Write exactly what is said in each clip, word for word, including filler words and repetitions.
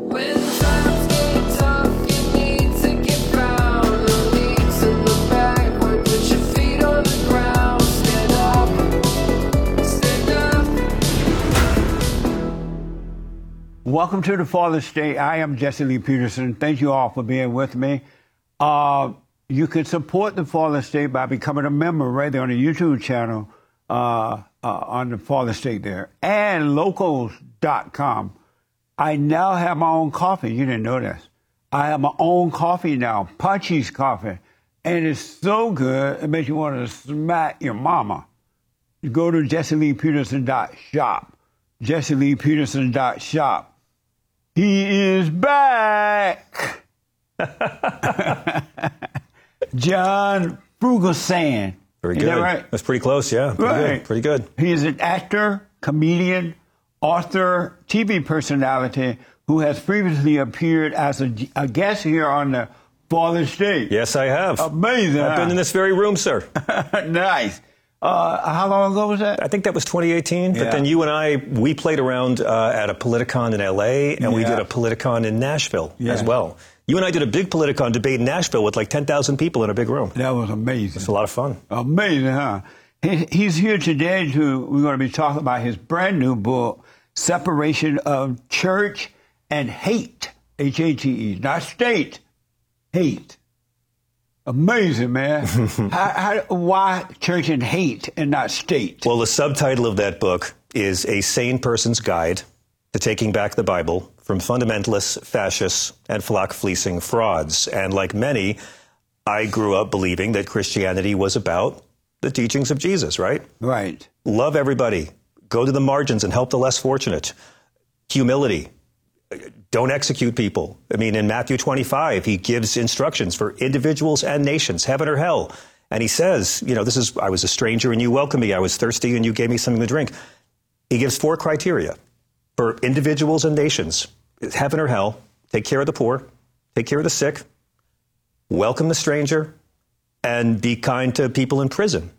When times get tough, you need to get down. No need to look backward, put your feet on the ground. Stand up, stand up. Welcome to the Father's Day. I am Jesse Lee Peterson. Thank you all for being with me. Uh, you can support the Father's Day by becoming a member right there on the YouTube channel uh, uh, on the Father's Day there. And locals dot com. I now have my own coffee. You didn't know this. I have my own coffee now, Punchy's Coffee. And it's so good, it makes you want to smack your mama. You go to jesse lee peterson dot shop. jesse lee peterson dot shop. He is back. John Fugelsang. Very Is good. that right? That's pretty close, yeah. Pretty Right. good. Pretty good. He is an actor, comedian, author, T V personality who has previously appeared as a, a guest here on the Father's Day. Yes, I have. Amazing. I've huh? been in this very room, sir. Nice. Uh, how long ago was that? I think that was twenty eighteen. Yeah. But then you and I, we played around uh, at a Politicon in L A, and we Yeah. did a Politicon in Nashville Yeah. as well. You and I did a big Politicon debate in Nashville with like ten thousand people in a big room. That was amazing. It's a lot of fun. Amazing, huh? He, he's here today to, we're going to be talking about his brand new book, Separation of Church and Hate, H A T E, not state, hate. Amazing, man. how, how, why church and hate and not state? Well, the subtitle of that book is A Sane Person's Guide to Taking Back the Bible from Fundamentalists, Fascists, and Flock-Fleecing Frauds. And like many, I grew up believing that Christianity was about the teachings of Jesus, right? Right. Love everybody. Go to the margins and help the less fortunate. Humility. Don't execute people. I mean, in Matthew twenty-five, he gives instructions for individuals and nations, heaven or hell. And he says, you know, this is, I was a stranger and you welcomed me. I was thirsty and you gave me something to drink. He gives four criteria for individuals and nations. Heaven or hell, take care of the poor, take care of the sick, welcome the stranger, and be kind to people in prison.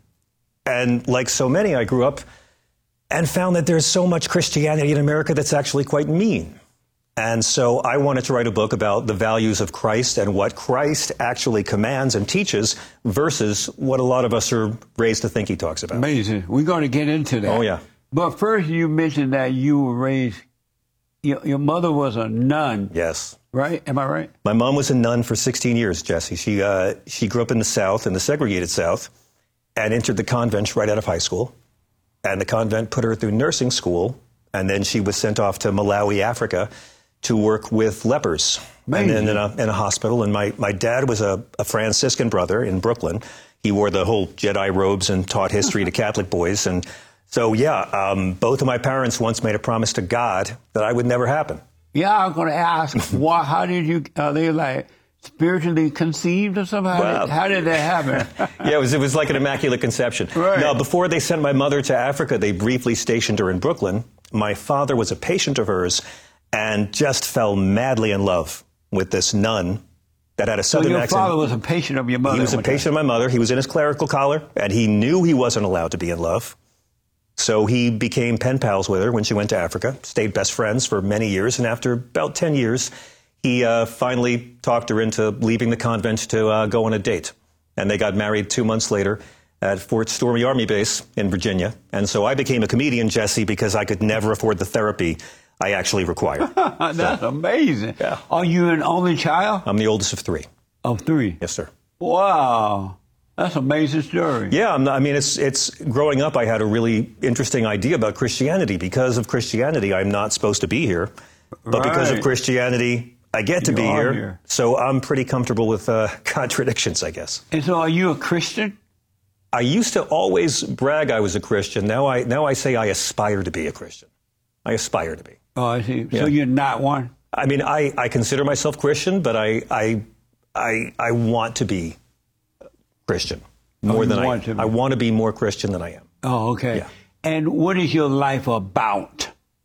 And like so many, I grew up and found that there's so much Christianity in America that's actually quite mean. And so I wanted to write a book about the values of Christ and what Christ actually commands and teaches versus what a lot of us are raised to think he talks about. Amazing. We're going to get into that. Oh, yeah. But first, you mentioned that you were raised, your, your mother was a nun, Yes. right? Am I right? My mom was a nun for sixteen years, Jesse. She, uh, she grew up in the South, in the segregated South, and entered the convent right out of high school. And the convent put her through nursing school, and then she was sent off to Malawi, Africa, to work with lepers. Amazing. And then in a, in a hospital. And my, my dad was a, a Franciscan brother in Brooklyn. He wore the whole Jedi robes and taught history to Catholic boys. And so, yeah, um, both of my parents once made a promise to God that I would never happen. Yeah, I was going to ask, why, how did you, are they like spiritually conceived or something? How, Well, did, how did that happen? Yeah, it was, it was like an immaculate conception. Right. Now, before they sent my mother to Africa, they briefly stationed her in Brooklyn. My father was a patient of hers and just fell madly in love with this nun that had a So southern your accent. father was a patient of your mother. He was a one patient of my mother. He was in his clerical collar, and he knew he wasn't allowed to be in love. So he became pen pals with her when she went to Africa, stayed best friends for many years, and after about ten years, he uh, finally talked her into leaving the convent to uh, go on a date. And they got married two months later at Fort Stormy Army Base in Virginia. And so I became a comedian, Jesse, because I could never afford the therapy I actually required. time. That's amazing. Yeah. Are you an only child? I'm the oldest of three. Of three. Yes, sir. Wow. That's an amazing story. Yeah, I'm not, I mean, it's it's growing up, I had a really interesting idea about Christianity. Because of Christianity, I'm not supposed to be here. But because of Right. Christianity, I get to You be are here. here. So I'm pretty comfortable with uh, contradictions, I guess. And so are you a Christian? I used to always brag I was a Christian. Now I now I say I aspire to be a Christian. I aspire to be. Oh, I see. Yeah. So you're not one? I mean, I, I consider myself Christian, but I I I I want to be Christian more you than I want to be. I want to be more Christian than I am. Oh, okay. Yeah. And what is your life about?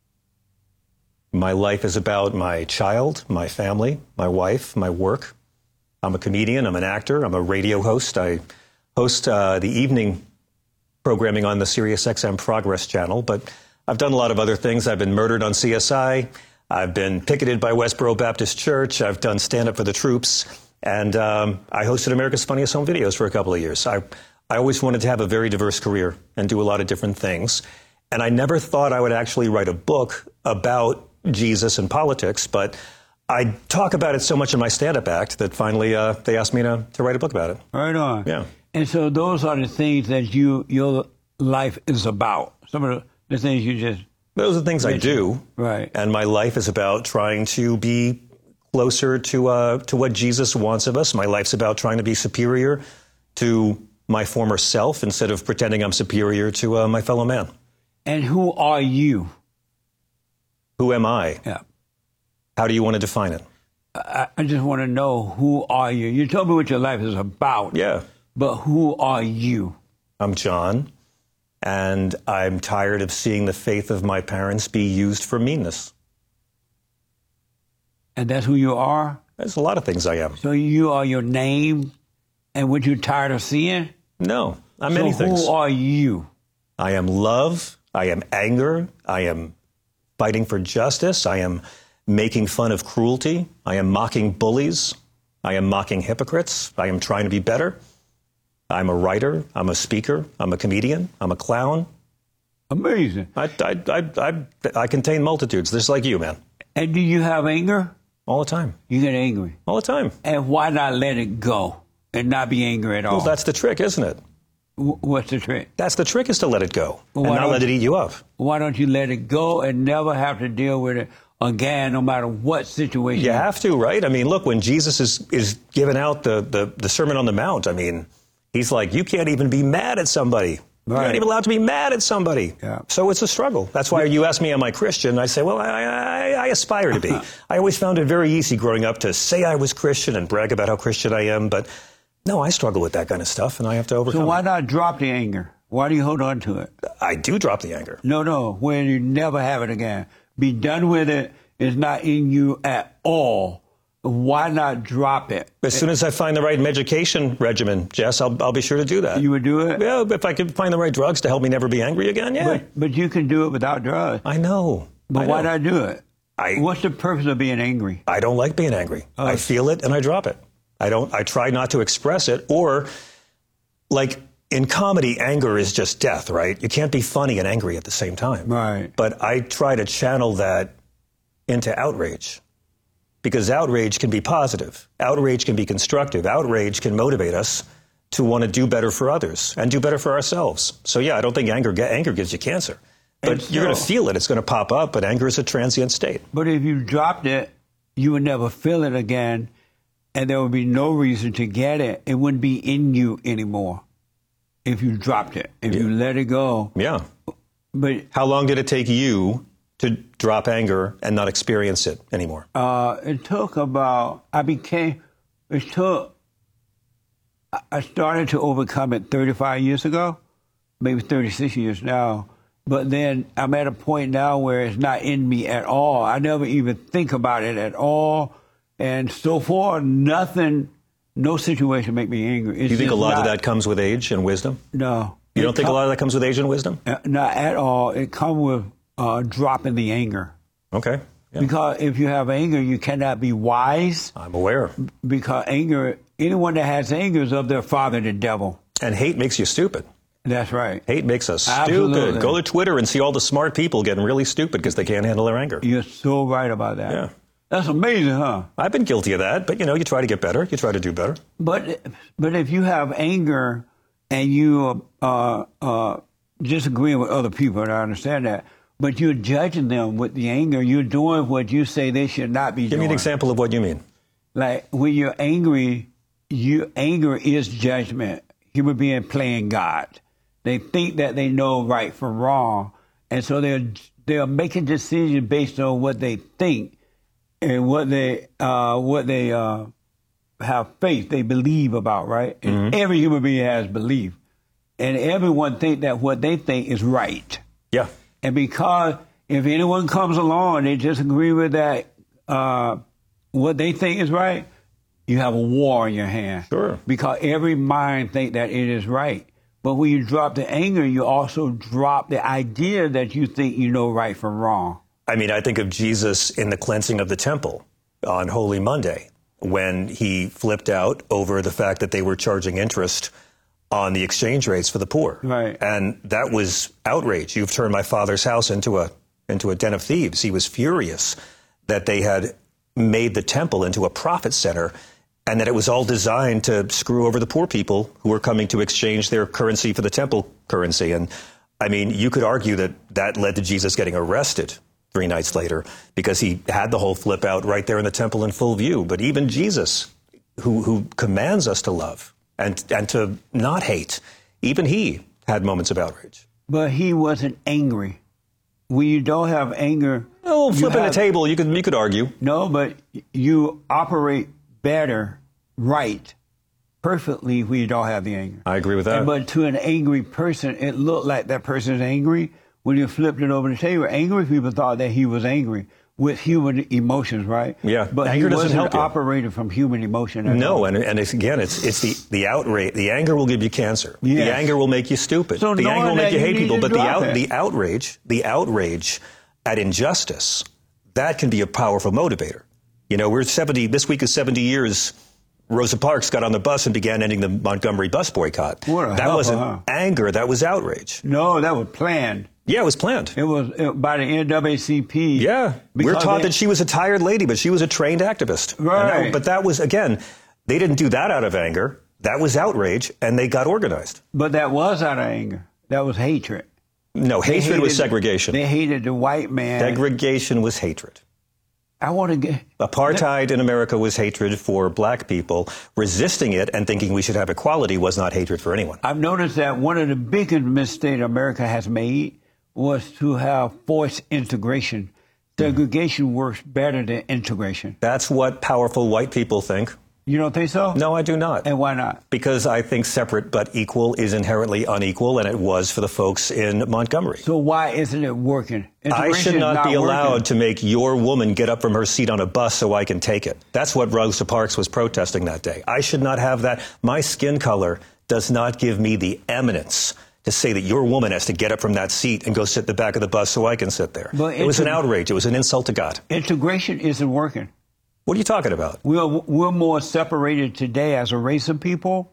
My life is about my child, my family, my wife, my work. I'm a comedian. I'm an actor. I'm a radio host. I host uh, the evening programming on the SiriusXM Progress channel, but I've done a lot of other things. I've been murdered on C S I. I've been picketed by Westboro Baptist Church. I've done stand-up for the troops. And um, I hosted America's Funniest Home Videos for a couple of years. I, I always wanted to have a very diverse career and do a lot of different things. And I never thought I would actually write a book about Jesus and politics, but I talk about it so much in my stand-up act that finally uh, they asked me to, to write a book about it. Right on. Yeah. And so those are the things that you your life is about. Some of the, the things you just... Those are the things I do. Right. And my life is about trying to be closer to uh, to what Jesus wants of us. My life's about trying to be superior to my former self instead of pretending I'm superior to uh, my fellow man. And who are you? Who am I? Yeah. How do you want to define it? I, I just want to know, who are you? You told me what your life is about. Yeah. But who are you? I'm John. And I'm tired of seeing the faith of my parents be used for meanness. And that's who you are? There's a lot of things I am. So you are your name and what you're tired of seeing? No, I'm so many things. who are you? I am love. I am anger. I am fighting for justice. I am making fun of cruelty. I am mocking bullies. I am mocking hypocrites. I am trying to be better. I'm a writer. I'm a speaker. I'm a comedian. I'm a clown. Amazing. I, I, I, I, I contain multitudes, just like you, man. And do you have anger? All the time. You get angry. All the time. And why not let it go and not be angry at all? Well, that's the trick, isn't it? W- What's the trick? That's the trick, is to let it go Well, and why not don't let it eat you up. Why don't you let it go and never have to deal with it again, no matter what situation? You have to, right? I mean, look, when Jesus is, is giving out the, the, the Sermon on the Mount, I mean, he's like, you can't even be mad at somebody. You're Right. not even allowed to be mad at somebody. Yeah. So it's a struggle. That's why you ask me, am I Christian? I say, well, I, I, I aspire to be. I always found it very easy growing up to say I was Christian and brag about how Christian I am. But no, I struggle with that kind of stuff, and I have to overcome So why it. not drop the anger? Why do you hold on to it? I do drop the anger. No, no, where you never have it again. Be done with it. It's not in you at all. Why not drop it? As soon as I find the right medication regimen, Jess, I'll, I'll be sure to do that. You would do it? Yeah, if I could find the right drugs to help me never be angry again, yeah. But, but you can do it without drugs. I know. But I why know. not do it? I- What's the purpose of being angry? I don't like being angry. I feel it and I drop it. I don't. I try not to express it. Or, like in comedy, anger is just death, right? You can't be funny and angry at the same time. Right. But I try to channel that into outrage, because outrage can be positive. Outrage can be constructive. Outrage can motivate us to want to do better for others and do better for ourselves. So yeah, I don't think anger anger gives you cancer. But And you're going to so- feel it. It's going to pop up. But anger is a transient state. But if you dropped it, you would never feel it again, and there would be no reason to get it. It wouldn't be in you anymore if you dropped it, if you let it go. Yeah. But How long did it take you to drop anger and not experience it anymore? uh, it took about, I became, it took, I- I started to overcome it thirty-five years ago, maybe thirty-six years now. But then I'm at a point now where it's not in me at all. I never even think about it at all. And so far, nothing, no situation make me angry. It's Do you think a just lot of not- that comes with age and wisdom? No. You It don't think a come- lot of that comes with age and wisdom? uh, Not at all. It comes with uh, dropping the anger. Okay. Yeah. Because if you have anger, you cannot be wise. I'm aware. Because anger, anyone that has anger is of their father, the devil. And hate makes you stupid. That's right. Hate makes us Absolutely. stupid. Go to Twitter and see all the smart people getting really stupid because they can't handle their anger. You're so right about that. Yeah. That's amazing, huh? I've been guilty of that, but you know, you try to get better. You try to do better. But but if you have anger and you uh, uh, disagreeing with other people, and I understand that, but you're judging them with the anger, you're doing what you say they should not be Give doing. me an example of what you mean. Like when you're angry, you anger is judgment. Human being playing God. They think that they know right from wrong, and so they're they're making decisions based on what they think and what they uh, what they uh, have faith, they believe about, right? And every human being has belief, and everyone think that what they think is right. Yeah. And because if anyone comes along and they disagree with that, uh, what they think is right, you have a war in your hand. Sure. Because every mind think that it is right. But when you drop the anger, you also drop the idea that you think you know right from wrong. I mean, I think of Jesus in the cleansing of the temple on Holy Monday, when he flipped out over the fact that they were charging interest on the exchange rates for the poor. Right. And that was outrage. You've turned my father's house into a into a den of thieves. He was furious that they had made the temple into a profit center and that it was all designed to screw over the poor people who were coming to exchange their currency for the temple currency. And I mean, you could argue that that led to Jesus getting arrested three nights later because he had the whole flip out right there in the temple in full view. But even Jesus, who, who commands us to love and, and to not hate, even he had moments of outrage. But he wasn't angry. When you don't have anger... Oh, flipping have, the table, you could, you could argue. No, but you operate better, right, perfectly when you don't have the anger. I agree with that. And, but to an angry person, it looked like that person's angry. When you flipped it over the table, angry people thought that he was angry with human emotions, right? Yeah, but anger he doesn't wasn't help you. operated from human emotion. At No, all. and and it's, again, it's it's the the outrage. The anger will give you cancer. Yes. The anger will make you stupid. So the knowing anger will make that, you you hate need people. to But the drop out it. the outrage, the outrage at injustice, that can be a powerful motivator. You know, we're seventy. This week is seventy years. Rosa Parks got on the bus and began ending the Montgomery bus boycott. What a that helper, wasn't huh? anger. That was outrage. No, that was planned. Yeah, it was planned. It was uh, by the N double A C P. Yeah, we're Because taught they- that she was a tired lady, but she was a trained activist. And that- Right. but that was, again, they didn't do that out of anger. That was outrage, and they got organized. But that was out of anger. That was hatred. No, They hatred was hated- segregation. They hated the white man. Segregation was hatred. I want to get... Apartheid in America was hatred for black people. Resisting it and thinking we should have equality was not hatred for anyone. I've noticed that one of the biggest mistakes America has made was to have forced integration. Segregation works better than integration. That's what powerful white people think. You don't think so? No, I do not. And why not? Because I think separate but equal is inherently unequal, and it was for the folks in Montgomery. So why isn't it working? I Integration should is not be allowed working. to make your woman get up from her seat on a bus so I can take it. That's what Rosa Parks was protesting that day. I should not have that. My skin color does not give me the eminence to say that your woman has to get up from that seat and go sit in the back of the bus so I can sit there. But It was an integ- outrage. It was an insult to God. Integration isn't working. What are you talking about? We're, we're more separated today as a race of people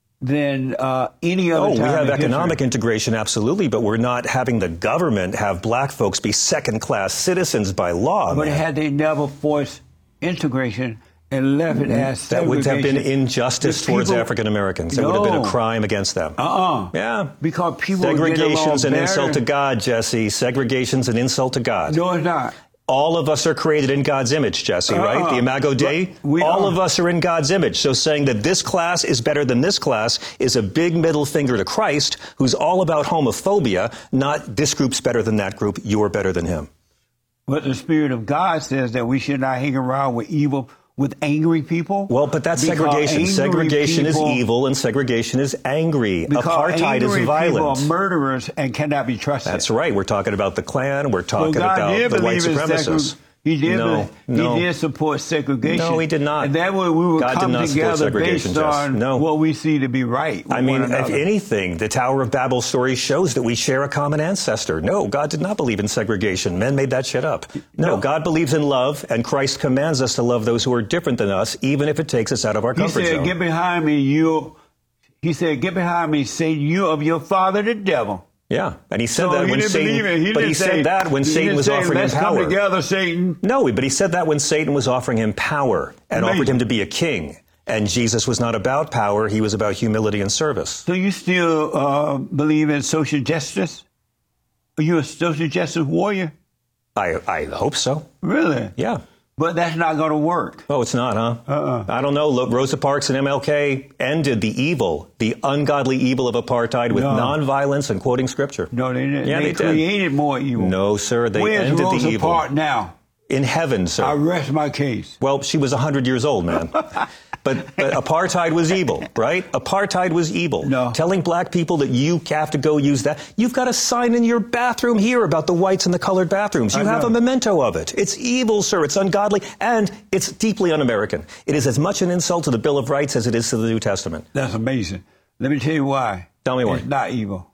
than uh, any other Oh, we time have in economic history. integration, absolutely, but we're not having the government have black folks be second-class citizens by law. But man. had they never forced integration and left it as That would have been segregation, injustice the towards people- African Americans. That would have been a No. crime against them. Uh-uh. Yeah. Because people get Segregation's along an insult better. to God, Jesse. Segregation's an insult to God. No, it's not. All of us are created in God's image, Jesse, right? Uh-uh. The Imago Dei. But we All are. of us are in God's image. So saying that this class is better than this class is a big middle finger to Christ, who's all about homophobia, not this group's better than that group, you're better than him. But the Spirit of God says that we should not hang around with evil, with angry people. Well, but that's Because segregation. angry Segregation people- is evil and segregation is angry. Because Apartheid angry is violent. people are murderers and cannot be trusted. That's right. We're talking about the Klan. We're So talking God about did the white believe in supremacists. segregation. He did. No, be- no. He did support segregation. No, he did not. And that way we would God did come not support together segregation, based Jess. on No. what we see to be right. with I mean, one if another. anything, the Tower of Babel story shows that we share a common ancestor. No, God did not believe in segregation. Men made that shit up. No, No. God believes in love, and Christ commands us to love those who are different than us, even if it takes us out of our He comfort said, zone. "Get behind me, you." He said, "Get behind me, Satan, you of your father, the devil." Yeah, and he said So that he when didn't Satan, believe it. He but didn't he say, said that when he Satan didn't was say, offering him Let's power. come together, Satan. No, but he said that when Satan was offering him power and Amazing. offered him to be a king. And Jesus was not about power. He was about humility and service. So you still uh, believe in social justice? Are you a social justice warrior? I, I hope so. Really? Yeah. But that's not going to work. Oh, it's not, huh? Uh-uh. I don't know. Look, Rosa Parks and M L K ended the evil, the ungodly evil of apartheid with No. nonviolence and quoting scripture. No, they didn't. Yeah, they, they did. created more evil. No, sir. They Where's ended Rosa the evil. Parks now? In heaven, sir. I rest my case. Well, she was one hundred years old, man. but, but apartheid was evil, right? Apartheid was evil. No. Telling black people that you have to go use that. You've got a sign in your bathroom here about the whites in the colored bathrooms. You I have know. a memento of it. It's evil, sir. It's ungodly. And it's deeply un-American. It is as much an insult to the Bill of Rights as it is to the New Testament. That's amazing. Let me tell you why. Tell me why. It's not evil.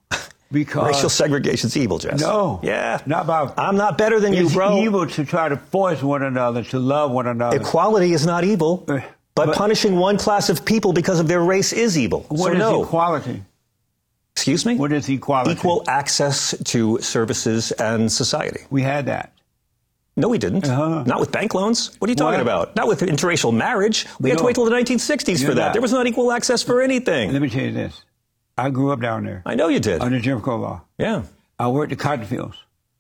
Because racial segregation's evil, Jess. No. Yeah. Not about. I'm not better than you, It's bro. evil to try to force one another to love one another. Equality is not evil, Uh, but, but- punishing one class of people because of their race is evil. What so is no. equality? Excuse me? What is equality? Equal access to services and society. We had that. No, we didn't. Uh-huh. Not with bank loans. What are you talking What? about? Not with interracial marriage. We had to No. wait till the nineteen sixties for You're that. not. There was not equal access for anything. Let me tell you this. I grew up down there I know you did. under Jim Crow law. Yeah. I worked the cotton fields.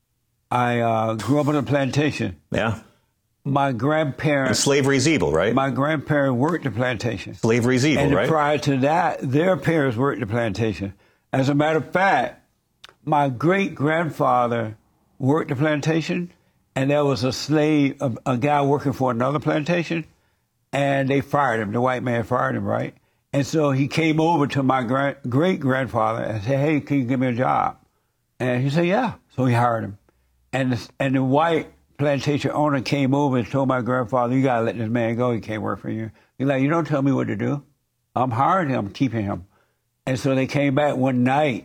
I uh, grew up on a plantation. Yeah. My And grandparents, slavery's evil, right? my grandparents worked the plantation. Slavery's evil, And right? prior to that, their parents worked the plantation. As a matter of fact, my great grandfather worked the plantation, and there was a slave, a, a guy working for another plantation, and they fired him. The white man fired him, right? And so he came over to my gra- great grandfather and said, "Hey, can you give me a job?" And he said, "Yeah." So he hired him, and the, and the white plantation owner came over and told my grandfather, "You gotta let this man go. He can't work for you." He's like, "You don't tell me what to do. I'm hiring him, I'm keeping him." And so they came back one night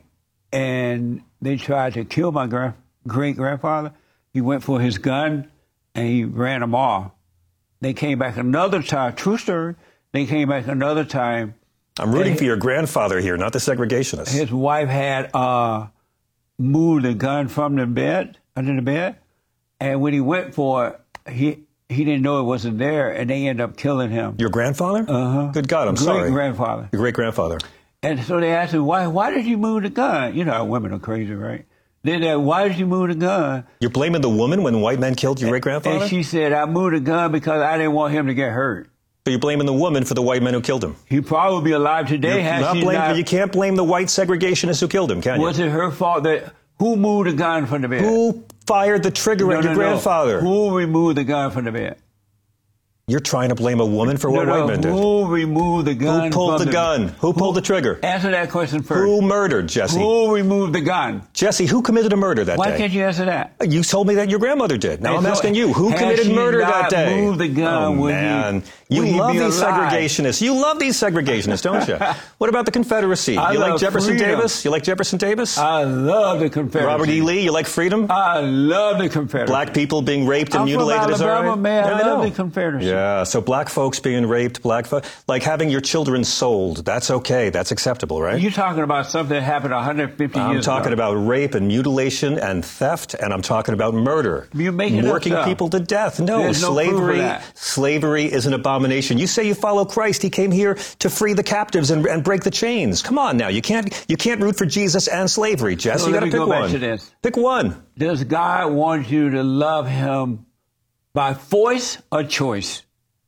and they tried to kill my grand, great grandfather. He went for his gun and he ran them off. They came back another time, true story. They came back another time. I'm rooting and for your grandfather here, not the segregationists. His wife had uh, moved the gun from the bed, under the bed. And when he went for it, he, he didn't know it wasn't there, and they ended up killing him. Your grandfather? Uh-huh. Good God, I'm sorry. Great-grandfather. Your great-grandfather. And so they asked him, why, why did you move the gun? You know, women are crazy, right? Then they, why did you move the gun? You're blaming the woman when white men killed your great-grandfather? And she said, I moved the gun because I didn't want him to get hurt. So you're blaming the woman for the white men who killed him? He'd probably be alive today. You're had not she blaming, not, you can't blame the white segregationists who killed him, can you? Was it her fault that, who moved the gun from the bed? Who fired the trigger No, at your no, no. grandfather? Who removed the gun from the bed? You're trying to blame a woman for what no, white no, men did. Who removed the gun Who pulled from the gun? Who pulled the trigger? Answer that question first. Who murdered Jesse? Who removed the gun? Jesse, who committed a murder that Why day? can't you answer that? You told me that your grandmother did. Now And I'm so, asking you, who had committed she murder not that day? moved the gun, oh, would he- man. would you he love be these alive? segregationists. You love these segregationists, don't you? What about the Confederacy? I you like love Jefferson freedom. Davis? You like Jefferson Davis? I love the Confederacy. Robert E. Lee? You like freedom? I love the Confederacy. Black people being raped and I'm from mutilated is all Alabama, right? man. I Yeah, love know. the Confederacy. Yeah, so black folks being raped, black folks, like having your children sold, that's okay. That's acceptable, right? You're talking about something that happened one hundred fifty I'm years talking ago. about rape and mutilation and theft, and I'm talking about murder. You're making up working stuff. people to death. No, There's no proof of slavery. that. Slavery is an abomination. You say you follow Christ. He came here to free the captives and, and break the chains. Come on now, you can't you can't root for Jesus and slavery, Jess. So you let got to me pick go back one. to this. Pick one. Does God want you to love him by force or choice?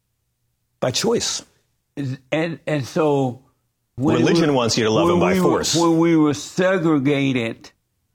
By choice. And and so when Religion we- wants you to love when him by we were- force. When we were segregated,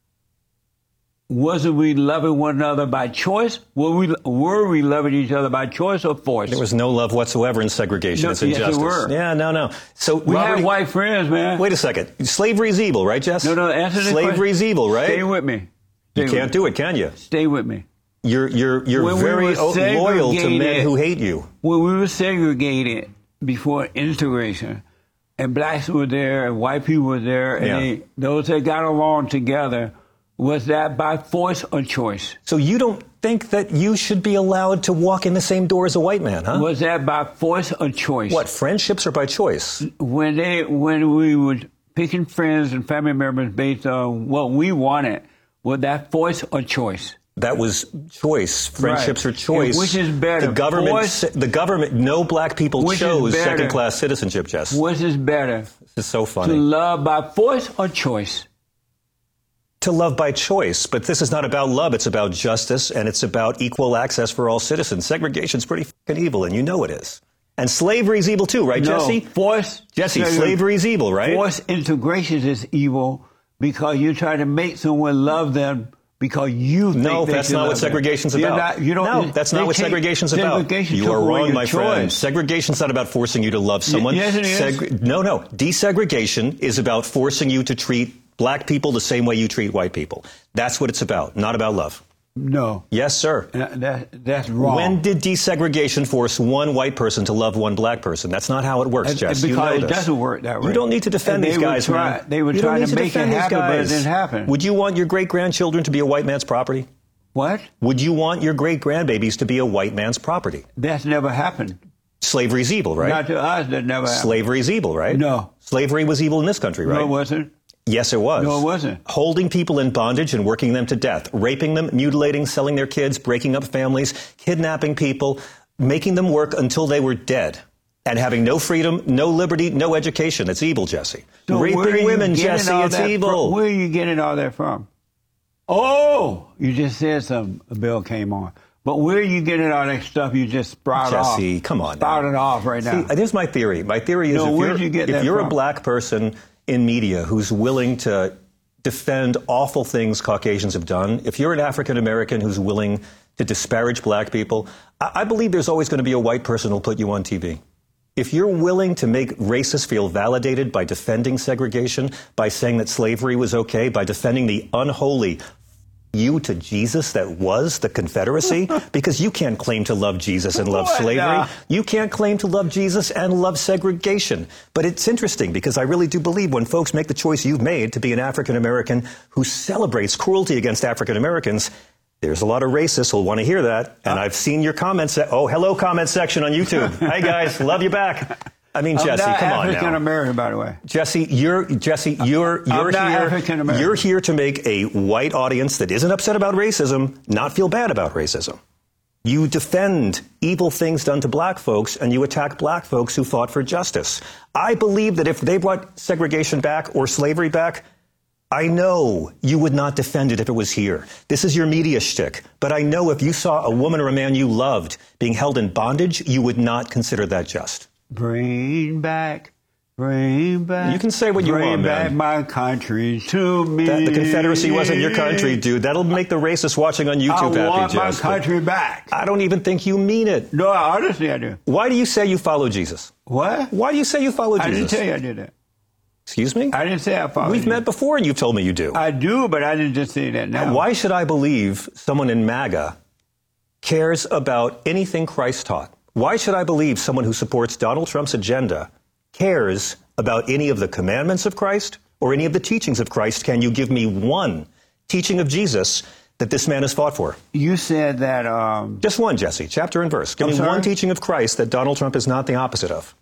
wasn't we loving one another by choice? Were we were we loving each other by choice or force? There was no love whatsoever in segregation. No, it's yes, there injustice. were. Yeah, no, no. So we Robert, had white friends, man. wait a second. Slavery is evil, right, Jess? No, no, answer the Slavery is question. evil, right? Stay with me. Stay you with can't me. do it, can you? Stay with me. You're you're you're When we very were o- loyal to men segregated- who hate you. When we were segregated before integration, and blacks were there and white people were there, and Yeah. they, those that got along together, was that by force or choice? So you don't think that you should be allowed to walk in the same door as a white man, huh? Was that by force or choice? What, friendships or by choice? When they when we were picking friends and family members based on what we wanted, was that force or choice? That was choice. Friendships Right. are choice. And which is better, The government, force- the government, no black people Which is chose better? second-class citizenship, Jess. Which is better, This is so to funny. love by force or choice? To love by choice, but this is not about love. It's about justice, and it's about equal access for all citizens. Segregation's pretty fucking evil, and you know it is. And slavery is evil too, right, No, Jesse? force. Jesse, slavery is evil, right? Forced integration is evil because you try to make someone love them because you think No, they that's should not what love them. segregation's You're about. not- you don't, no, that's not they what take- segregation's about. segregation You took are away wrong, your my friend. choice. Segregation's not about forcing you to love someone. yes, it is. Seg- no, no. Desegregation is about forcing you to treat black people the same way you treat white people. That's what it's about, not about love. No. Yes, sir. That, that- that's wrong. When did desegregation force one white person to love one black person? That's not how it works, And- Jess. and You know because it this. doesn't work that way. You don't need to defend And these they guys, were try, man. They were You don't trying need to make it defend these happen, but it guys. didn't happen. Would you want your great-grandchildren to be a white man's property? What? Would you want your great-grandbabies to be a white man's property? That's never happened. Slavery's evil, right? Not to us, that never happened. Slavery's evil, right? No. Slavery was evil in this country, right? No, it wasn't. Yes, it was. No, it wasn't. Holding people in bondage and working them to death, raping them, mutilating, selling their kids, breaking up families, kidnapping people, making them work until they were dead, and having no freedom, no liberty, no education. It's evil, Jesse. So where are Raping you women, getting Jesse, all it's that evil. From? Where are you getting all that from? Oh, you just said something. A bill came on. But where are you getting all that stuff you just sprouted off? Jesse, come on now. Sprouted off right now. See, here's my theory. My theory is No, if where'd you're, you get if that you're a from? black person in media who's willing to defend awful things Caucasians have done, if you're an African American who's willing to disparage black people, I, I believe there's always going to be a white person who'll put you on T V. If you're willing to make racists feel validated by defending segregation, by saying that slavery was okay, by defending the unholy you to Jesus that was the Confederacy, because you can't claim to love Jesus and love What slavery. the- You can't claim to love Jesus and love segregation. But it's interesting because I really do believe when folks make the choice you've made to be an African American who celebrates cruelty against African Americans, there's a lot of racists who'll want to hear that. And I've seen your comments. Se- oh, hello, comment section on YouTube. Hey, guys, love you back. I mean, I'm Jesse, not come on African now. American, by the way. Jesse, you're Jesse, you're you're not here. African-American. You're here to make a white audience that isn't upset about racism not feel bad about racism. You defend evil things done to black folks, and you attack black folks who fought for justice. I believe that if they brought segregation back or slavery back, I know you would not defend it if it was here. This is your media shtick. But I know if you saw a woman or a man you loved being held in bondage, you would not consider that just. Bring back, bring back. You can say what you bring want, back man. my country to me. That, the Confederacy wasn't your country, dude. That'll make the racists watching on YouTube I happy, want my Jess, but country back. I don't even think you mean it. No, honestly, I do. Why do you say you follow Jesus? What? Why do you say you follow I Jesus? didn't tell you I did that. Excuse me? I didn't say I followed We've you. met before and you've told me you do. I do, but I didn't just say that now. Why should I believe someone in MAGA cares about anything Christ taught? Why should I believe someone who supports Donald Trump's agenda cares about any of the commandments of Christ or any of the teachings of Christ? Can you give me one teaching of Jesus that this man has fought for? You said that. Um, Just one, Jesse, chapter and verse. Give I'm me sorry? one teaching of Christ that Donald Trump is not the opposite of.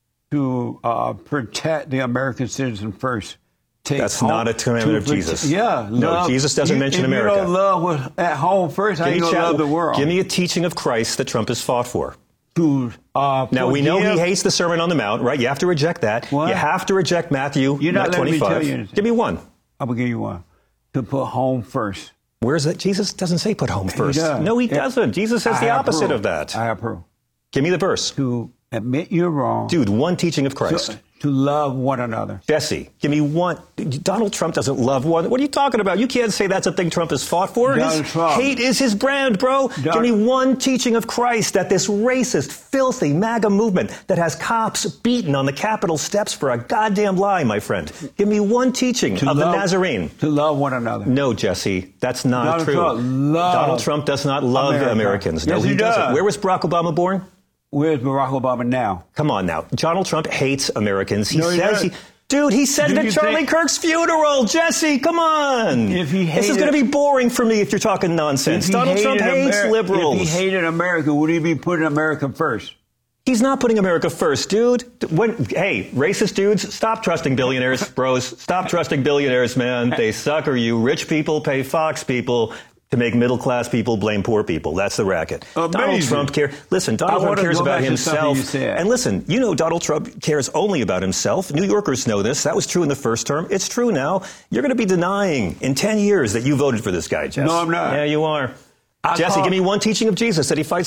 to uh, protect the American citizen first. Take That's home- not a commandment to of prote- Jesus. Yeah. No, love- Jesus doesn't you- mention if America. You don't love what's at home first. How Give you me, gonna cha- love the world? give me a teaching of Christ that Trump has fought for. to uh, Now, we know he forgive- hates the Sermon on the Mount, right? You have to reject that. What? You have to reject Matthew You're not letting me twenty-five. tell you anything. Give me one. I'm gonna give you one. To put home first. Where's that? Jesus doesn't say put home first. does. No, he Yeah. doesn't. Jesus says I the opposite approve. of that. I approve. Give me the verse. To admit you're wrong. Dude, one teaching of Christ. To, to love one another. Jesse, give me one. Donald Trump doesn't love one. What are you talking about? You can't say that's a thing Trump has fought for. Donald His Trump. hate is his brand, bro. give me one teaching of Christ that this racist, filthy MAGA movement that has cops beaten on the Capitol steps for a goddamn lie, my friend. Give me one teaching To of love, the Nazarene. To love one another. No, Jesse, that's not Donald true. Trump loves Donald Trump does not love America. Americans. No, Yes, he, he doesn't. does. Where was Barack Obama born? Where's Barack Obama now? Come on now. Donald Trump hates Americans. He No, he says doesn't. he... Dude, he said Do it at you Charlie think- Kirk's funeral. Jesse, come on. If he this is hated- going to be boring for me if you're talking If nonsense. he Donald Trump hated hates Ameri- liberals. If he hated America, would he be putting America first? He's not putting America first, dude. When, hey, racist dudes, stop trusting billionaires, bros. Stop trusting billionaires, man. They suck, or you rich people pay Fox people to make middle-class people blame poor people. That's the racket. Donald Amazing. Trump cares. Listen, Donald I Trump wanna cares go about back to something himself. you said. And listen, you know Donald Trump cares only about himself. New Yorkers know this. That was true in the first term. It's true now. You're going to be denying in ten years that you voted for this guy, Jess. No, I'm not. Yeah, you are. I Jesse, call- give me one teaching of Jesus that he fights for.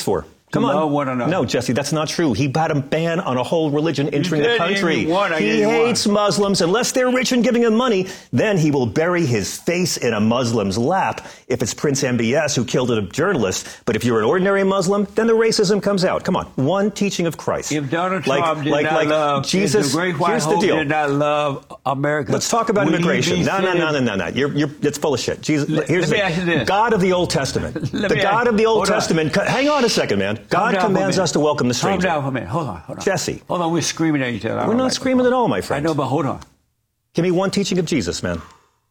Come on. love one another. No, Jesse, that's not true. He had a ban on a whole religion entering the said country. he won, I He gave you hates one. Muslims. Unless they're rich and giving him money, then he will bury his face in a Muslim's lap if it's Prince M B S who killed a journalist. But if you're an ordinary Muslim, then the racism comes out. Come on. One teaching of Christ. If Donald like, Trump did like, not like love, Jesus, if the Great White here's the Hope deal. did not love America. Let's talk about would he immigration. be No, no, sitting- no, no, no, no. You're, you're, it's full of shit. Jesus, Let- here's let me the ask you this. God of the Old Testament. Let the me God ask- of the Old hold on. Testament. Hang on a second, man. Calm God down for a commands minute. us to welcome the Calm stranger. down for a minute. Hold on, hold on. Jesse. Hold on, we're screaming at each other. I We're don't not like screaming at all, my friend. I know, but hold on. Give me one teaching of Jesus, man.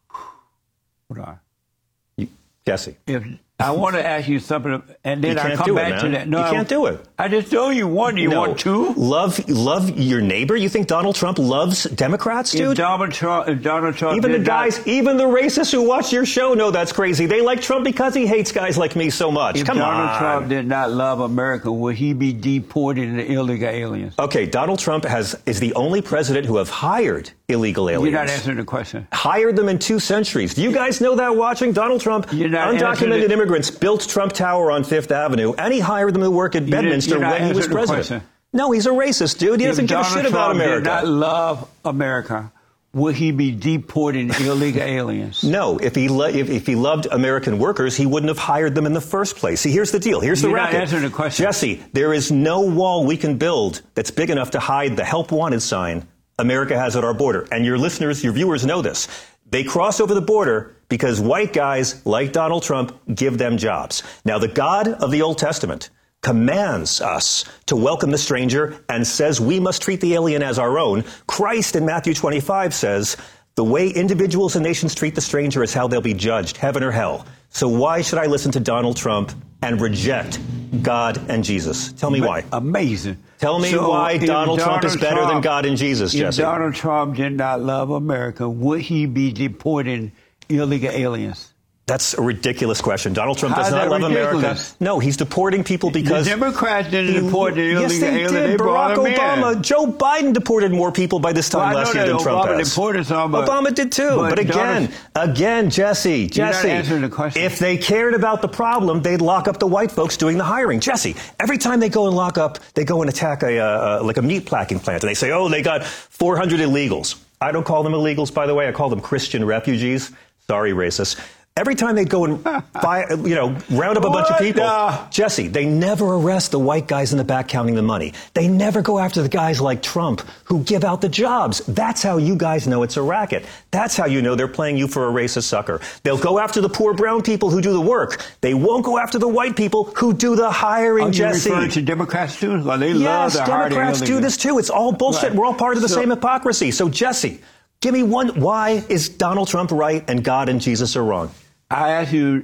Hold on. You, Jesse. If I want to ask you something, and then You I can't come do it, back to man. that. No, You I- can't do it. I just told you one. Do you No. want two? Love, love your neighbor. You think Donald Trump loves Democrats, If dude? Donald Trump, if Donald Trump Even the did not- guys, even the racists who watch your show know that's crazy. They like Trump because he hates guys like me so much. if Come Donald on. Trump did not love America, would he be deported into illegal aliens? Okay, Donald Trump has is the only president who have hired illegal aliens. You're not answering the question. Hired them in two centuries. Do you guys know that watching? Donald Trump, You're not answering undocumented it. immigrants, built Trump Tower on Fifth Avenue, and he hired them to work at You didn't- Bedminster you're not when he was answering the president. question. No, he's a racist, dude. He doesn't if give a Donald shit about Trump America. did not love America, would he be deporting illegal aliens? No, if he lo- if, if he loved American workers, he wouldn't have hired them in the first place. See, here's the deal. Here's the You're not racket. answering the question. Jesse, there is no wall we can build that's big enough to hide the help wanted sign America has at our border. And your listeners, your viewers know this. They cross over the border because white guys like Donald Trump give them jobs. Now, the God of the Old Testament commands us to welcome the stranger and says we must treat the alien as our own. Christ in Matthew twenty-five says, the way individuals and nations treat the stranger is how they'll be judged, heaven or hell. So why should I listen to Donald Trump and reject God and Jesus? Tell me why. Amazing. Tell me So why if Donald Trump is better than Trump- God and Jesus, If Jesse. Donald Trump did not love America, would he be deporting illegal aliens? That's a ridiculous question. Donald Trump How does is not that love America. ridiculous? No, he's deporting people because... the Democrats didn't he- deport the illegal Yes, they aliens. did. They brought Barack them in. Obama, Joe Biden deported more people by this time Well, I last know year that than Trump Obama has. deported some, but- Obama did too. but But, again, Donald- again, Jesse, You're not Jesse, answering the question. if they cared about the problem, they'd lock up the white folks doing the hiring. Jesse, every time they go and lock up, they go and attack a uh, uh, like a meat packing plant, and they say, oh, they got four hundred illegals. I don't call them illegals, by the way. I call them Christian refugees. Sorry, racists. Every time they'd go and, buy, you know, round up a bunch of What people, the- Jesse, they never arrest the white guys in the back counting the money. They never go after the guys like Trump who give out the jobs. That's how you guys know it's a racket. That's how you know they're playing you for a racist sucker. They'll go after the poor brown people who do the work. They won't go after the white people who do the hiring, Are you Jesse. referring to Democrats too? Well, they Yes, love to hire the Democrats do illegals. this too. It's all bullshit. Right. We're all part of the So- same hypocrisy. So, Jesse, give me one. Why is Donald Trump right and God and Jesus are wrong? I ask you,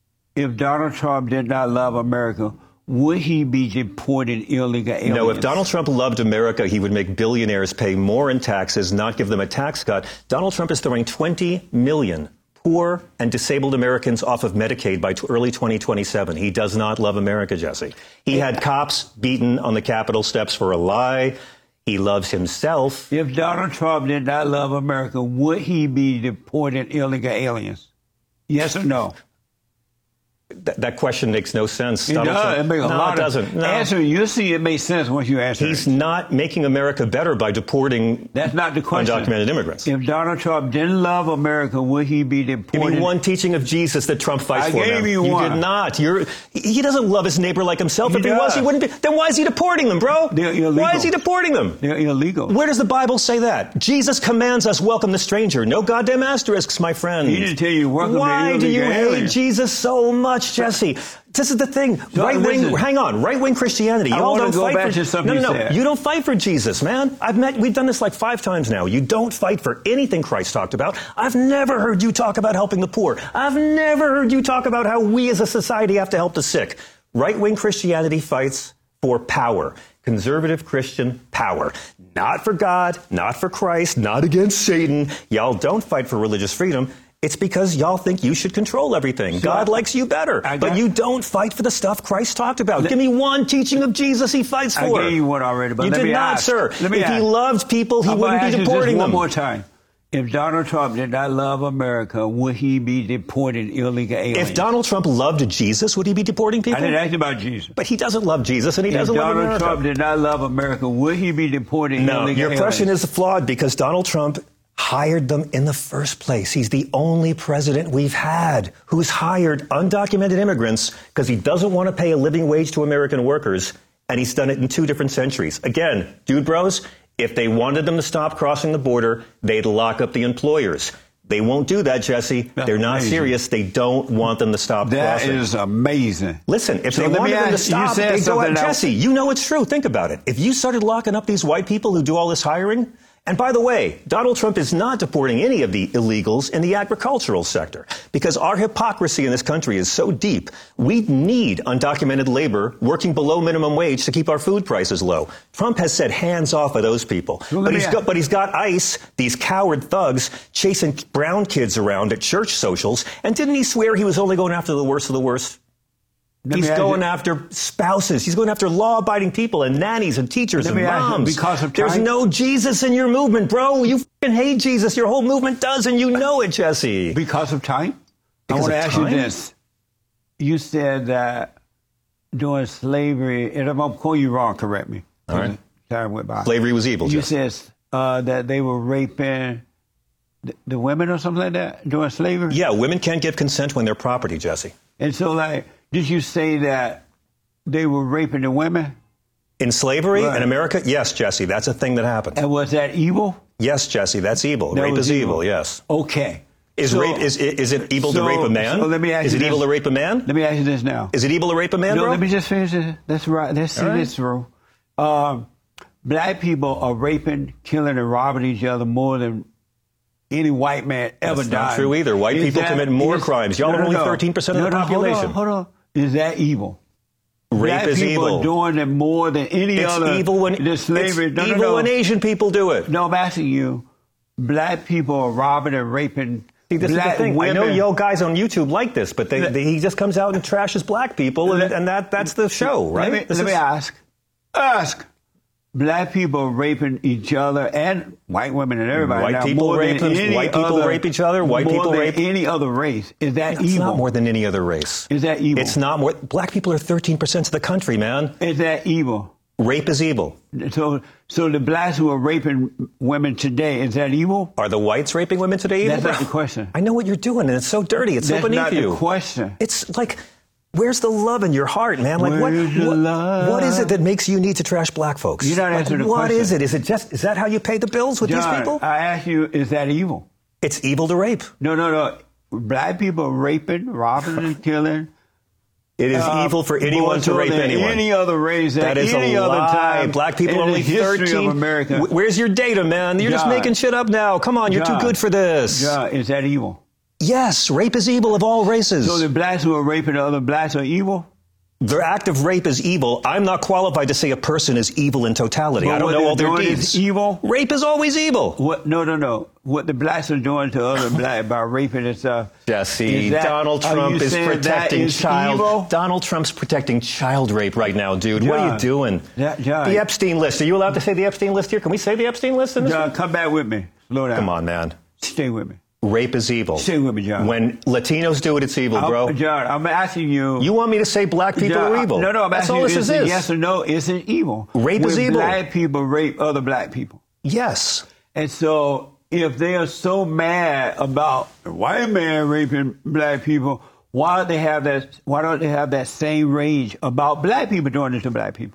if Donald Trump did not love America, would he be deporting illegal aliens? No, if Donald Trump loved America, he would make billionaires pay more in taxes, not give them a tax cut. Donald Trump is throwing twenty million poor and disabled Americans off of Medicaid by t- early twenty twenty-seven. He does not love America, Jesse. He had cops beaten on the Capitol steps for a lie. He loves himself. If Donald Trump did not love America, would he be deporting illegal aliens? Yes or no? Th- that question makes no sense. It Donald does. Trump- It makes a no, lot it of doesn't. No. answer. You see, it makes sense once you answer. He's it. not making America better by deporting That's not the question. undocumented immigrants. If Donald Trump didn't love America, would he be Give deporting? me one teaching of Jesus that Trump fights I for. gave man. you one. did not. You're, he doesn't love his neighbor like himself. He if he was, does. he wouldn't be. Then why is he deporting them, bro? They're illegal. Why is he deporting them? They're illegal. Where does the Bible say that? Jesus commands us welcome the stranger. No goddamn asterisks, my friend. He didn't tell you welcome the Why do you illegal hate alien. Jesus so much, Jesse? This is the thing. So, right wing. listen. Hang on. Right wing Christianity. I Y'all wanna don't go fight back for. to something no, no, you no. said. You don't fight for Jesus, man. I've met. We've done this like five times now. You don't fight for anything Christ talked about. I've never heard you talk about helping the poor. I've never heard you talk about how we as a society have to help the sick. Right wing Christianity fights for power. Conservative Christian power. Not for God, not for Christ, not against Satan. Y'all don't fight for religious freedom. It's because y'all think you should control everything. So God I- likes you better. I But got- you don't fight for the stuff Christ talked about. Give me one teaching of Jesus he fights I for. gave you one already, but you let did me not, ask. sir. Let me if he ask. loved people, he I'm gonna wouldn't ask be you deporting this one them. more time. If Donald Trump did not love America, would he be deporting illegal aliens? If Donald Trump loved Jesus, would he be deporting people? I didn't ask you about Jesus. But he doesn't love Jesus, and he If doesn't love Donald America. Trump did not love America, would he be deporting No, illegal your aliens? question is flawed because Donald Trump hired them in the first place. He's the only president we've had who's hired undocumented immigrants because he doesn't want to pay a living wage to American workers, and he's done it in two different centuries. Again, dude bros, if they wanted them to stop crossing the border, they'd lock up the employers. They won't do that, Jesse. That's They're not amazing. serious. They don't want them to stop That crossing. is amazing. Listen, if So they let me wanted them to ask you, you stop, said they'd go something out. else. Jesse, you know it's true. Think about it. If you started locking up these white people who do all this hiring, and by the way, Donald Trump is not deporting any of the illegals in the agricultural sector because our hypocrisy in this country is so deep. We need undocumented labor working below minimum wage to keep our food prices low. Trump has said hands off of those people. Well, let But me he's, ask- got, but he's got ICE, these coward thugs, chasing brown kids around at church socials. And didn't he swear he was only going after the worst of the worst? Let He's me ask going you- after spouses. He's going after law-abiding people and nannies and teachers Let and me ask you, moms. because of There's time- no Jesus in your movement, bro. You fucking hate Jesus. Your whole movement does, and you know it, Jesse. Because of time? Because I want to of ask time? you this. You said that during slavery, and if I'm quoting you wrong, correct me. All right. Time went by. Slavery was evil, You Jesse. said uh, that they were raping the, the women or something like that during slavery? Yeah, women can't give consent when they're property, Jesse. And so, like, did you say that they were raping the women? In slavery Right. in America, yes, Jesse, that's a thing that happened. And was that evil? Yes, Jesse, that's evil. That Rape was is evil, yes. Okay. Is So- rape is is it evil so- to rape a man? so let me ask is you it evil this. to rape a man? Let me ask you this now. Is it evil to rape a man, No, bro? let me just finish this. That's right. Let's see All right. this through. Um, black people are raping, killing, and robbing each other more than any white man ever That's died. not true either. White Is people that- commit more is- crimes. Y'all no, are no, only no. thirteen percent of No, the no, hold on, population. Hold on. Is that evil? Rape Black is people evil. are doing it more than any It's other. evil when the slavery. it's no, no, evil no. when Asian people do it. No, I'm asking you. Black people are robbing and raping. See, this black is the thing. women. I know y'all guys on YouTube like this, but they, they, he just comes out and trashes black people, and, Let- and that that's the show, right? Let me, This let me is- ask. Ask. Black people raping each other and white women and everybody. White now, people more rape than them, any white people other- rape each other, white more people than rape- any other race. Is that It's evil? not more than any other race. Is that evil? It's not more. Black people are thirteen percent of the country, man. Is that evil? Rape is evil. So, so the blacks who are raping women today, is that evil? Are the whites raping women today evil? That's not bro? the question. I know what you're doing, and it's so dirty. It's That's so beneath not you. the question. It's like, where's the love in your heart, man? Like, what, Where's the what, love? what is it that makes you need to trash black folks? You're not Like, answering the What question. is it? Is it just, is that how you pay the bills with these John, people? I ask you, is that evil? It's evil to rape. No, no, no. Black people are raping, robbing, and killing. It is Uh, evil for anyone more to so rape than anyone. Any other race at That is any a other lie. time. Black people in are only the history thirteen. of America. Wh- Where's your data, man? You're just John. making shit up now. Come on, you're John. too good for this. John, is that evil? Yes, rape is evil of all races. So the blacks who are raping other blacks are evil? The act of rape is evil. I'm not qualified to say a person is evil in totality. But I don't what know they're all their doing deeds. is evil? Rape is always evil. What? No, no, no. What the blacks are doing to other black by raping and stuff. Jesse, is that- Donald are Trump you is saying that protecting is child. evil? Donald Trump's protecting child rape right now, dude. What are you John. doing? Yeah, John. The Epstein list. Are you allowed to say the Epstein list here? Can we say the Epstein list in this? John, one? come back with me. Slow down. Come on, man. Stay with me. Rape is evil. Stay with me, John. When Latinos do it, it's evil, bro. I'm, John, I'm asking you. You want me to say black people John, are evil? No, no, I'm That's asking all you, this is is. it yes or no? Is it evil? Rape when is evil. Black people rape other black people. Yes. And so if they are so mad about a white man raping black people, why don't they have that why don't they have that same rage about black people doing it to black people?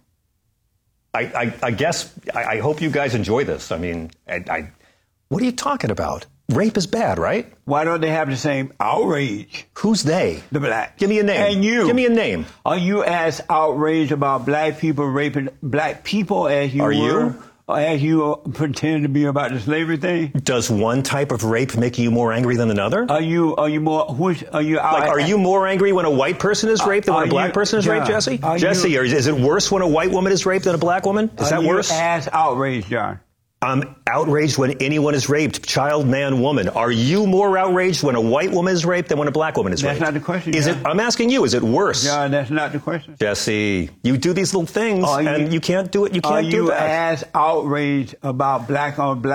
I, I, I guess, I, I hope you guys enjoy this. I mean, I, I, what are you talking about? Rape is bad, right? Why don't they have the same outrage? Who's they? The black. Give me a name. And you. Give me a name. Are you as outraged about black people raping black people as you Are were? you? Or as you pretend to be about the slavery thing? Does one type of rape make you more angry than another? Are you are you more which are you out Like, are you more angry when a white person is raped than when are a black you- person is raped, John, Jesse? are Jesse, you- or is it worse when a white woman is raped than a black woman? Is are that you worse? as outraged, John? I'm outraged when anyone is raped, child, man, woman. Are you more outraged when a white woman is raped than when a black woman is That's raped? not the question, Is John. it? I'm asking you. Is it worse? John, that's not the question. Jesse, you do these little things, Are you- and you can't do it. You Are can't do you that. as outraged about black on black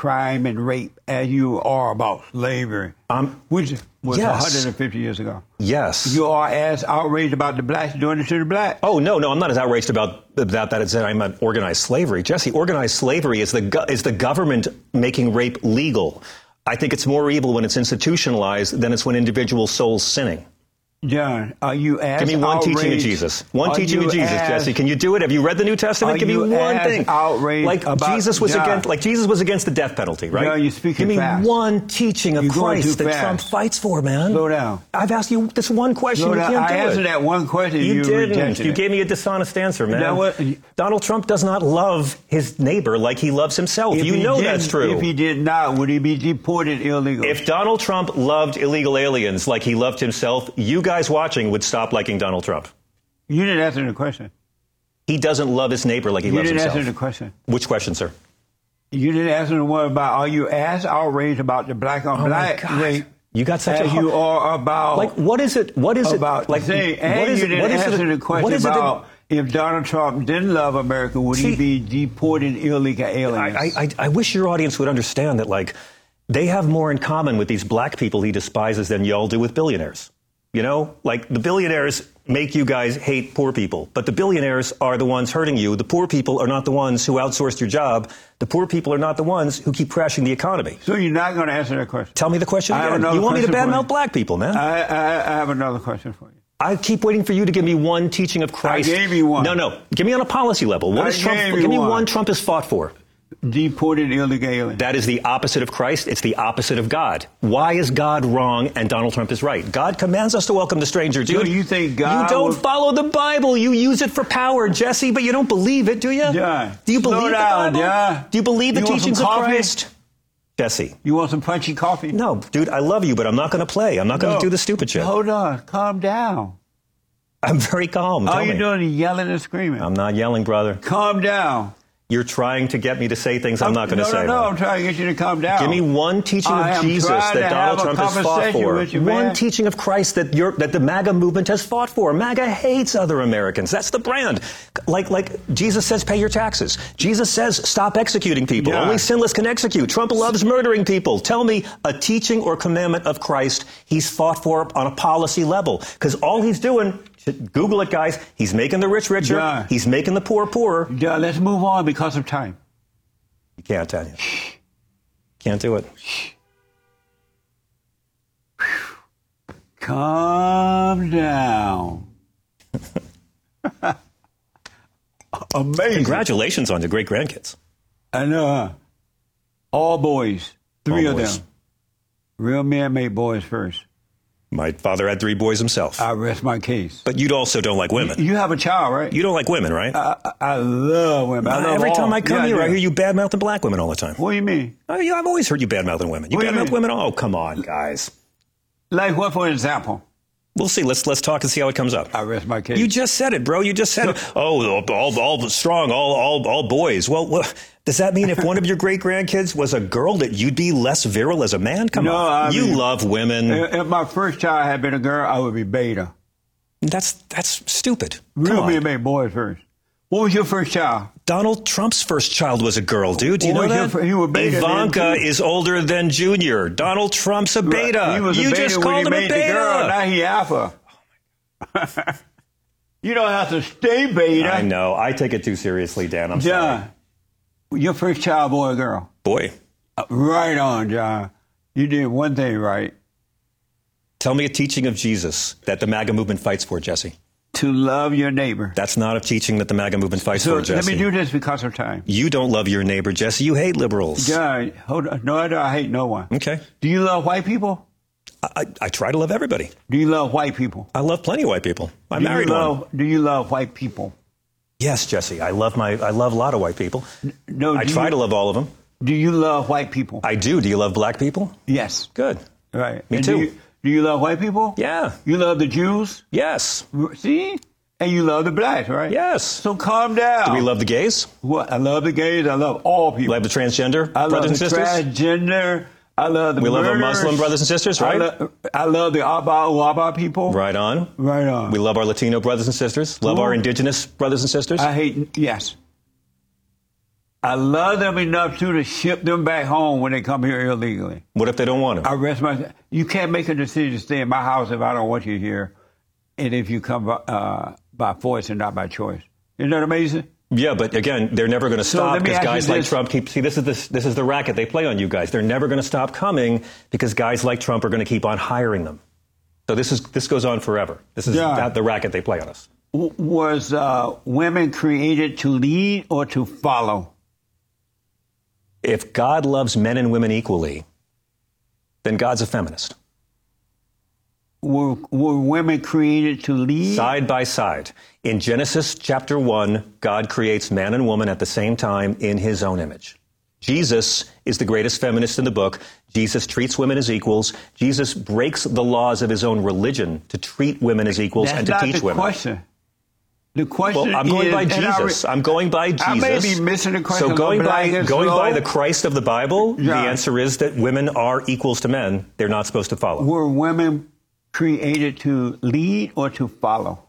crime and rape as you are about slavery, Um, which was yes. one hundred fifty years ago. Yes. You are as outraged about the blacks doing it to the blacks. Oh, no, no, I'm not as outraged about, about that as I'm at organized slavery. Jesse, organized slavery is the, go- is the government making rape legal. I think it's more evil when it's institutionalized than it's when individual souls sinning. John, are you as Give me one outraged, teaching of Jesus. One are teaching you of Jesus, as, Jesse. Can you do it? Have you read the New Testament? Are Give me you one as thing. outraged Like about- Jesus was John. against, like Jesus was against the death penalty, right? John, you're speaking Give me fast. one teaching of You're going Christ too that fast. Trump fights for, man. Slow down. I've asked you this one question. Slow you down. can't do I answered it. that one question. You, You, didn't. rejected You it. gave me a dishonest answer, man. Now what- Donald Trump does not love his neighbor like he loves himself. If You he know didn't- that's true. If he did not, would he be deported illegally? If Donald Trump loved illegal aliens like he loved himself, you guys watching would stop liking Donald Trump. You didn't answer the question. He doesn't love his neighbor like he You loves didn't himself. answer the question. Which question, sir? You didn't answer the one about are you as outraged about the black on Oh, my black God. rape You got such a as hard- you are about Like, what is it? What is about it? Like, saying, what and is you it? didn't What is it? answer the What question is it that- about if Donald Trump didn't love America, would See, he be deporting illegal aliens? I, I, I wish your audience would understand that, like, they have more in common with these black people he despises than y'all do with billionaires. You know, like the billionaires make you guys hate poor people, but the billionaires are the ones hurting you. The poor people are not the ones who outsourced your job. The poor people are not the ones who keep crashing the economy. So you're not going to answer that question. Tell me the question I have again. another You want me to question for you. badmouth black people, man? I, I, I have another question for you. I keep waiting for you to give me one teaching of Christ. I gave you one. No, no. Give me on a policy level. What I is Trump? gave you Give me one. one Trump has fought for. Deported illegal aliens. That is the opposite of Christ. It's the opposite of God. Why is God wrong and Donald Trump is right? God commands us to welcome the stranger, dude. Do you think God You don't would- follow the Bible. You use it for power, Jesse, but you don't believe it, do you? John, Do you slow believe down, the Bible? John. Do you believe the You want some teachings of coffee? Christ? Jesse. You want some punchy coffee? No, dude, I love you, but I'm not going to play. I'm not going No. to do the stupid shit. Hold on. Calm down. I'm very calm. All Tell you're me. doing is yelling and screaming. I'm not yelling, brother. Calm down. You're trying to get me to say things I'm not going to no, say. No, no, man. I'm trying to get you to calm down. Give me one teaching I of am Jesus trying that to Donald have a Trump has fought conversation for. with you, One man. teaching of Christ that you're, that the MAGA movement has fought for. MAGA hates other Americans. That's the brand. Like like Jesus says, pay your taxes. Jesus says, stop executing people. Yeah. Only sinless can execute. Trump loves murdering people. Tell me a teaching or commandment of Christ he's fought for on a policy level. Because all he's doing, Google it, guys, he's making the rich richer. Yeah. He's making the poor poorer. Yeah, let's move on because of time. You can't, tell you. Can't do it. Calm down. Amazing. Congratulations on the great grandkids. I know, huh? All boys. Three All of boys. them. Real men make boys first. My father had three boys himself. I rest my case. But you also don't like women. You have a child, right? You don't like women, right? I, I- I love women. I Uh, love every all. time I come Yeah, here, I yeah. hear you bad-mouthing black women all the time. What do you mean? Uh, you- I've always heard you bad-mouthing women. You What do you bad-mouth mean? women? Oh, come on, guys. Like what, for example? We'll see. Let's let's talk and see how it comes up. I rest my case. You just said it, bro. You just said it. Oh, all, all, all strong, all, all, all boys. Well, well, does that mean if one of your great-grandkids was a girl that you'd be less virile as a man? Come No, on. I you mean- love women. If if my first child had been a girl, I would be beta. That's that's stupid. Come Real on. men make boys first. What was your first child? Donald Trump's first child was a girl, dude. Do you What know was that? your- he was beta then, Ivanka too. is older than Junior. Donald Trump's a beta. He was you a beta just when called he him made a beta. the girl. Now he alpha. You don't have to stay beta. I know. I take it too seriously, Dan. I'm sorry. John, your first child, boy or girl? Boy, Uh, Right on, John. You did one thing right. tell me a teaching of Jesus that the MAGA movement fights for, Jesse. To love your neighbor. That's not a teaching that the MAGA movement fights So for, Jesse. let me do this because of time. You don't love your neighbor, Jesse. You hate liberals. John, hold on. No, I don't. I hate no one. Okay. Do you love white people? I, I, I try to love everybody. Do you love white people? I love plenty of white people. I do married you love, one. Do you love white people? Yes, Jesse. I love my. I love a lot of white people. No. I do try you, to love all of them. Do you love white people? I do. Do you love black people? Yes. Good. Right. Me And too. Do you, do you love white people? Yeah. You love the Jews? Yes. See? And you love the blacks, right? Yes. So calm down. Do we love the gays? What? I love the gays. I love all We people. love the transgender I love brothers the and sisters? transgender. I love the We love our murderers. Muslim brothers and sisters, I, right? lo- I love the Abba Uaba people. Right on. Right on. We love our Latino brothers and sisters. Love Cool. our indigenous brothers and sisters. I hate, yes. I love them enough too to ship them back home when they come here illegally. What if they don't want to? I rest my. You can't make a decision to stay in my house if I don't want you here, and if you come uh, by force and not by choice. Isn't that amazing? Yeah, but again, they're never going to So stop let me because ask you guys like this. Trump keep. See, this is this this is the racket they play on you guys. They're never going to stop coming because guys like Trump are going to keep on hiring them. So this is this goes on forever. This is Yeah. that, the racket they play on us. W- Was uh, women created to lead or to follow? If God loves men and women equally, then God's a feminist. Were, were women created to lead? Side by side. In Genesis chapter one, God creates man and woman at the same time in his own image. Jesus is the greatest feminist in the book. Jesus treats women as equals. Jesus breaks the laws of his own religion to treat women as equals That's and to not teach the women. question. The question Well, I'm going is, by and I Jesus. re- I'm going by Jesus. I may be missing the question So a going little bit. I by guess going slow. by the Christ of the Bible, Yeah. the answer is that women are equals to men. They're not supposed to follow. Were women created to lead or to follow?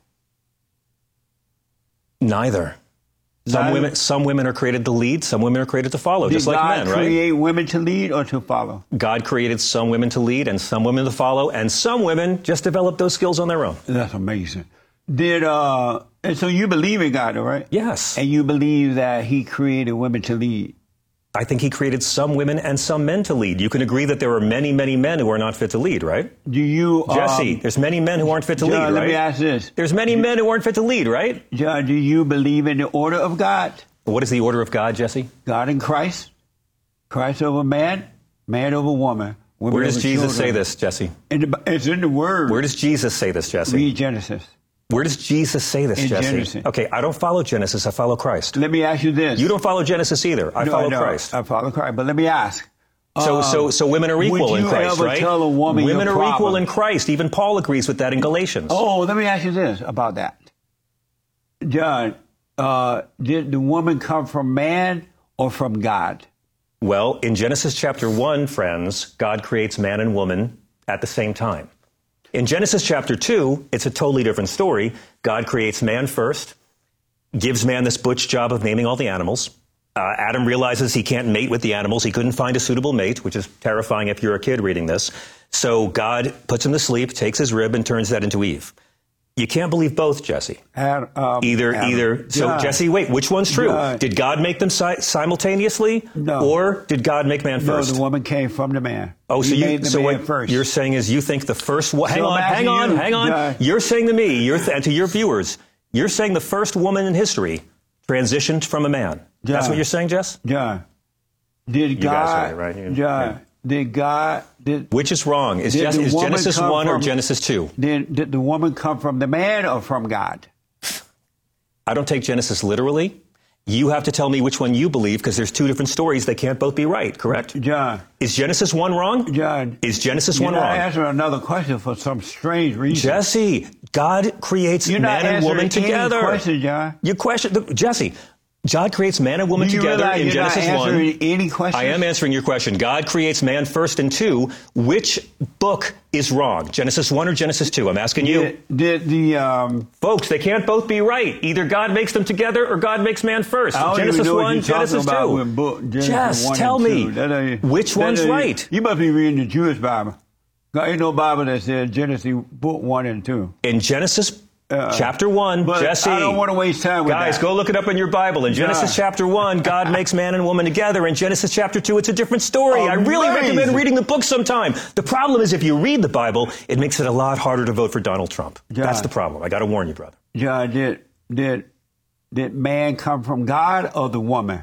Neither. Some Neither? women, some women are created to lead. Some women are created to follow, Did just like God men, right? create women to lead or to follow? God created some women to lead and some women to follow, and some women just develop those skills on their own. That's amazing. Did uh? And so you believe in God, right? Yes. And you believe that He created women to lead. I think he created some women and some men to lead. You can agree that there are many, many men who are not fit to lead, right? Do you, Jesse, um, there's many men who aren't fit to John, lead, let right? me ask this: There's many men who aren't fit to lead, right? John, do you believe in the order of God? What is the order of God, Jesse? God in Christ, Christ over man, man over woman. women Where does over Jesus children. say this, Jesse? In the, it's in the Word. Where does Jesus say this, Jesse? Read Genesis. Where does Jesus say this, In Jesse? Genesis. Okay, I don't follow Genesis, I follow Christ. Let me ask you this: You don't follow Genesis either. I No, follow no, Christ. I follow Christ. But let me ask: So, um, so, so women are would equal in you Christ, ever right? tell a woman women your are equal problem? in Christ. Even Paul agrees with that in Galatians. Oh, let me ask you this about that, John. Uh, did the woman come from man or from God? Well, in Genesis chapter one, friends, God creates man and woman at the same time. In Genesis chapter two, it's a totally different story. God creates man first, gives man this butch job of naming all the animals. Uh, Adam realizes he can't mate with the animals. He couldn't find a suitable mate, which is terrifying if you're a kid reading this. So God puts him to sleep, takes his rib, and turns that into Eve. You can't believe both, Jesse. Ad, um, Either, Adam. either. So, John, Jesse, wait, which one's true? John. Did God make them si- simultaneously? No. Or did God make man No, first? the woman came from the man. Oh, so He you, made the so man what first. you're saying is you think the first one, hang So on, I'm hang asking on, you, hang on. John. You're saying to me, you're th- and to your viewers, you're saying the first woman in history transitioned from a man. That's John. what you're saying, Jess? John, did guys God? heard it, right? You- John, yeah. did God? Did Which is wrong? Is, Did Jess, the is woman Genesis come one or from- Genesis two? did, did the woman come from the man or from God? I don't take Genesis literally. You have to tell me which one you believe because there's two different stories. They can't both be right, correct? John, Is Genesis one wrong? John, Is Genesis you're one not wrong? answering another question for some strange reason. Jesse, God creates You're not man and woman answering any together. question, John. Your question, look, Jesse, God creates man and woman Do you together realize in you're Genesis not answering one. any question? I am answering your question. God creates man first and two. Which book is wrong? Genesis one or Genesis two? I'm asking you. Did, did the um, Folks, they can't both be right. Either God makes them together or God makes man first. I don't Genesis even know what one, you're talking Genesis about two. with book, Genesis Jess, one tell and me, two. That ain't- which that one's ain't- right? You must be reading the Jewish Bible. There ain't no Bible that says Genesis book one and two. In Genesis chapter one, But Jesse. I don't want to waste time with Guys, that. go look it up in your Bible. In Genesis Yeah. chapter one, God makes man and woman together. In Genesis chapter two, it's a different story. I really Amazing. recommend reading the book sometime. The problem is if you read the Bible, it makes it a lot harder to vote for Donald Trump. Yeah. That's the problem. I got to warn you, brother. John, did did did man come from God or the woman?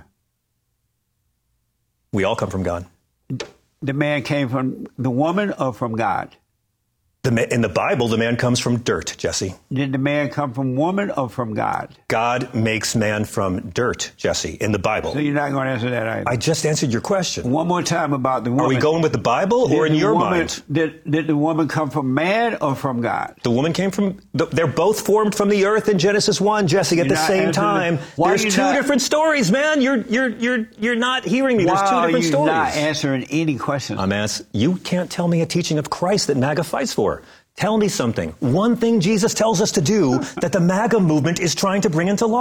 We all come from God. The man came from the woman or from God? The ma- in the Bible, the man comes from dirt, Jesse. Did the man come from woman or from God? God makes man from dirt, Jesse, in the Bible. So you're not going to answer that either. I just answered your question. One more time about the woman. Are we going with the Bible or Did in the your woman- mind? Did, did the woman come from man or from God? The woman came from, they're both formed from the earth in Genesis one, Jesse, at You're the not same answering time. the- Why There's you two not- different stories, man. You're, you're, you're, you're not hearing me. There's Why two are different you stories. not answering any questions? I'm asked, you can't tell me a teaching of Christ that MAGA fights for. Tell me something. One thing Jesus tells us to do that the MAGA movement is trying to bring into law.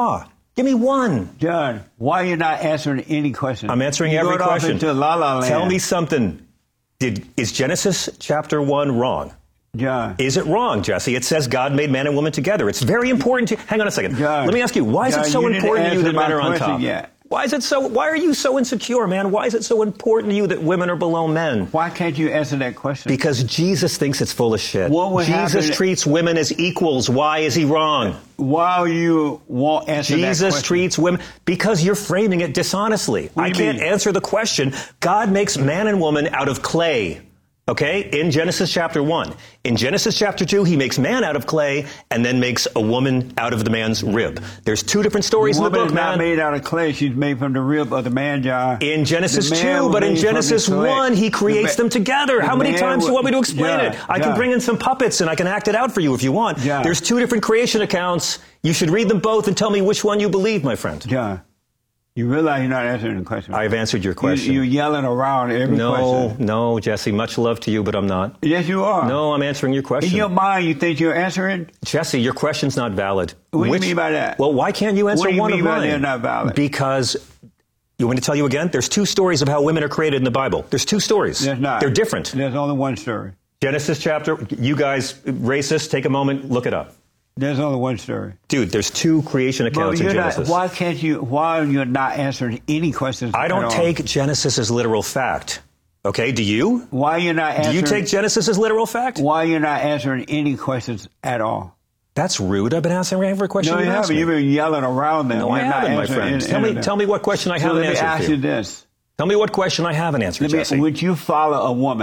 Give me one. John, why are you not answering any question? I'm answering You're every going off question. into la la land. Tell me something. Did, is Genesis chapter one wrong? John. Is it wrong, Jesse? It says God made man and woman together. It's very important to... Hang on a second. John, Let me ask you, why is John, it so you didn't important to you answer that my men are on question top? yet. Why is it so... Why are you so insecure, man? Why is it so important to you that women are below men? Why can't you answer that question? Because Jesus thinks it's full of shit. What would Jesus happen- treats women as equals. Why is he wrong? Why you won't answer that Jesus question? treats women because you're framing it dishonestly. What I do you can't mean? answer the question. God makes man and woman out of clay. Okay? In Genesis chapter one. In Genesis chapter two, he makes man out of clay and then makes a woman out of the man's rib. There's two different stories The in the woman book, is not man. made out of clay. She's made from the rib of the man, John. In Genesis The man two, was but in made from Genesis the clay. one, he creates The ma- them together. the How many man times do you wa- want me to explain John, it? I can John. bring in some puppets and I can act it out for you if you want. John. There's two different creation accounts. You should read them both and tell me which one you believe, my friend. John, you realize you're not answering the question. I've answered your question. You, you're yelling around every No, question. no, Jesse, much love to you, but I'm not. Yes, you are. No, I'm answering your In question. your mind, you think you're answering? Jesse, your question's not valid. What do you Which- mean by that? Well, why can't you answer What do you one mean of by mine? they're not valid? Because, you want me to tell you again? There's two stories of how women are created in the Bible. There's two stories. There's not. They're different. There's only one story. Genesis chapter, you guys, racists, take a moment, look it up. There's only one story. Dude, there's two creation But accounts in you're not, Genesis. why can't you, why are you not answering any questions I at don't all? take Genesis as literal fact. Okay, do you? Why you're not Do answering? you take Genesis as literal fact? Why you're not answering any questions at all? That's rude. I've been answering every question No, you you've asked haven't. me. You've been yelling around them. No, I You're not haven't, my answering friend. any- Tell any me, of them. tell me what question I So haven't let me answered ask for you you. this. Tell me what question I haven't answered, Let me, Jesse. would you follow a woman?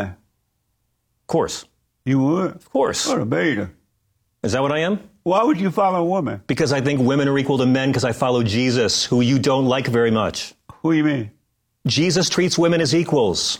Of course. You would? Of course. What a beta. Is that what I am? Why would you follow a woman? Because I think women are equal to men because I follow Jesus, who you don't like very much. Who you mean? Jesus treats women as equals.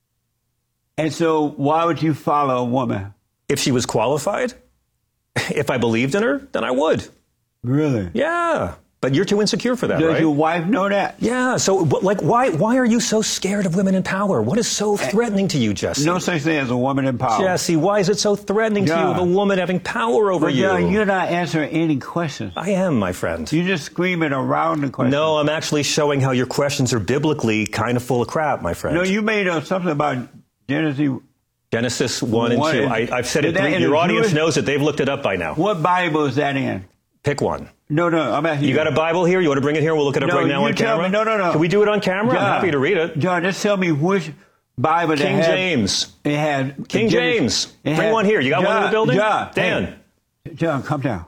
And so why would you follow a woman? If she was qualified, if I believed in her, then I would. Really? Yeah. But you're too insecure for that, Does right? your wife know that? Yeah. So, but, like, why why are you so scared of women in power? What is so threatening to you, Jesse? No such thing as a woman in power. Jesse, why is it so threatening to you Yeah. of a woman having power over But you? John, you're not answering any questions. I am, my friend. You're just screaming around the question. No, I'm actually showing how your questions are biblically kind of full of crap, my friend. No, you made up something about Genesis. Genesis one and One two. is- I, I've said is it. that Three, in your the audience Jewish- knows it. They've looked it up by now. What Bible is that in? Pick one. No, no, I'm asking you. You got a Bible here? You want to bring it here? We'll look it up No, right now you on tell camera. me. No, no, no. Can we do it on camera? John, I'm happy to read it. John, just tell me which Bible that King had, James. It had King Genesis- James. it Bring had- one here. You got one in the John, building? John, Dan. hey, John, come down.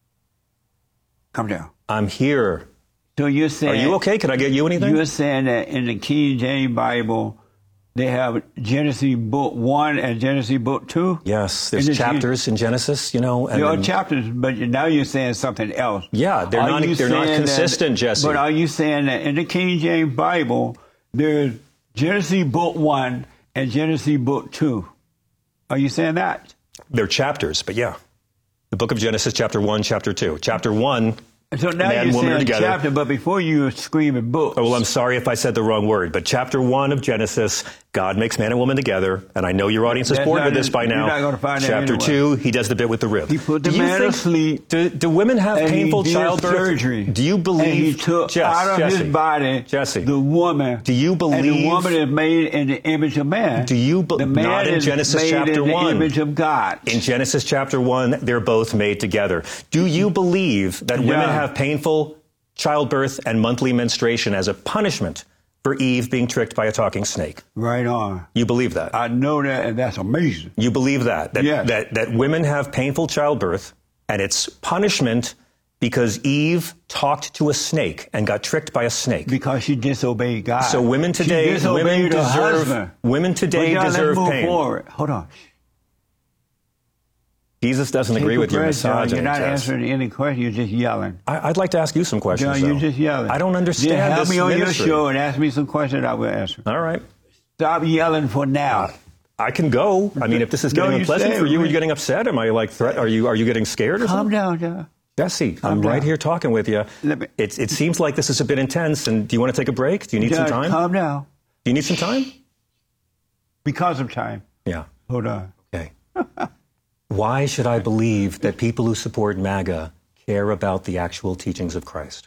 Come down. I'm here. So you're saying? Are you okay? Can I get you anything? You're saying that in the King James Bible, they have Genesis book one and Genesis book two. Yes, there's And it's- chapters in Genesis, you know. And There are then- chapters, but now you're saying something else. Yeah, they're Are not- you they're not saying that- consistent, Jesse. But are you saying that in the King James Bible, there's Genesis book one and Genesis book two? Are you saying that? They're chapters, but yeah. The book of Genesis, chapter one, chapter two. Chapter one, So now man and you're woman are saying together. chapter, but before you were screaming books. Oh, well, I'm sorry if I said the wrong word, but chapter one of Genesis, God makes man and woman together, and I know your audience is That's bored not with this in- by you're now. not gonna find that chapter anywhere. two, he does the bit with the rib. He put the do you man to think, sleep, Do, do women have and painful he did childbirth? surgery. Do you believe? And he took Jess, out of Jesse, his body Jesse, the woman. do you And the believe- woman is made in the image of man. Do you be- The man not in is Genesis made chapter in the one. image of God. In Genesis chapter one, they're both made together. Do you believe that women Yeah. have painful childbirth and monthly menstruation as a punishment for Eve being tricked by a talking snake? Right on. You believe that? I know that, and that's amazing. You believe that? That, Yes. that that women have painful childbirth and it's punishment because Eve talked to a snake and got tricked by a snake. Because she disobeyed God. So women She today, disobeyed women her deserve husband. women today But John, deserve let's move pain. forward. Hold on. Jesus doesn't agree Take a with your breath, John. misogyny. You're not Jess. answering any question. You're just yelling. I, I'd like to ask you some questions. John, you're though. just yelling. I don't understand Then have this me on ministry. your show and ask me some questions. I will answer. All right. Stop yelling for now. I can go. I mean, if this is No, getting you unpleasant say for you, it. are you getting upset? Am I like threat? Are you are you getting scared or Calm something? down, John. Jesse, I'm down. right here talking with you. Let me- It, it seems like this is a bit intense. And do you want to take a break? Do you need John, some time? calm down. Do you need some time? Because of time. Yeah. Hold on. Okay. Why should I believe that people who support MAGA care about the actual teachings of Christ?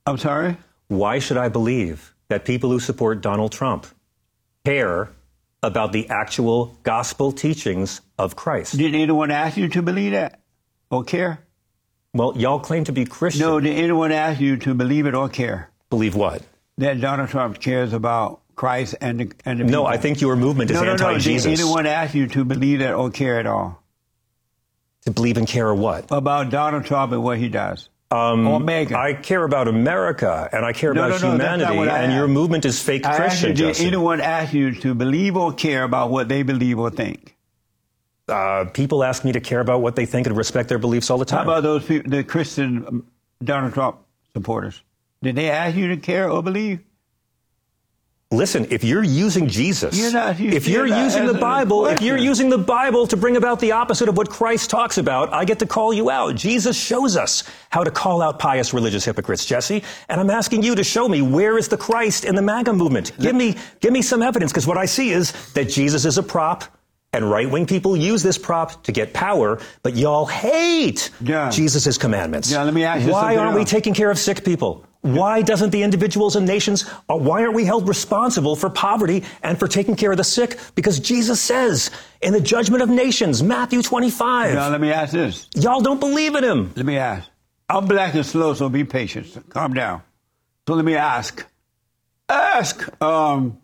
I'm sorry? Why should I believe that people who support Donald Trump care about the actual gospel teachings of Christ? Did anyone ask you to believe that or care? Well, y'all claim to be Christian. No, did anyone ask you to believe it or care? Believe what? That Donald Trump cares about Christ and the, and the No, people. I think your movement is no, no, anti-Jesus. No, did anyone ask you to believe that or care at all? To believe and care or what? About Donald Trump and what he does? Um, or Megan? I care about America, and I care No, about no, no, that's not humanity, what I and asked. your movement is fake I asked Christian, you, did Justin. anyone ask you to believe or care about what they believe or think? Uh, people ask me to care about what they think and respect their beliefs all the How time. about those people, the Christian um, Donald Trump supporters? Did they ask you to care or believe? Listen, if you're using Jesus, You're not- you- if you're you're not using the answering the Bible, if you're question. using the Bible to bring about the opposite of what Christ talks about, I get to call you out. Jesus shows us how to call out pious religious hypocrites, Jesse. And I'm asking you to show me, where is the Christ in the MAGA movement? Give me, give me some evidence, because what I see is that Jesus is a prop, and right-wing people use this prop to get power, but y'all hate Yeah. Jesus' commandments. Yeah, let me ask you Why something aren't we else. taking care of sick people? Why doesn't the individuals and nations, uh, why aren't we held responsible for poverty and for taking care of the sick? Because Jesus says in the judgment of nations, Matthew twenty-five, Now, let me ask this. y'all don't believe in him. Let me ask. I'm black and slow, so be patient. Calm down. So let me ask. Ask. Um,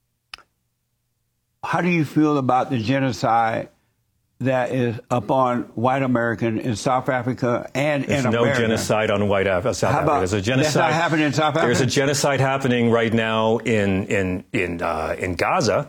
how do you feel about the genocide that is upon white American in South Africa and There's in no America? genocide on white Af- South How Africa. about- There's a genocide. that's not happening in South There's a Africa? genocide happening right now in in in uh, in Gaza.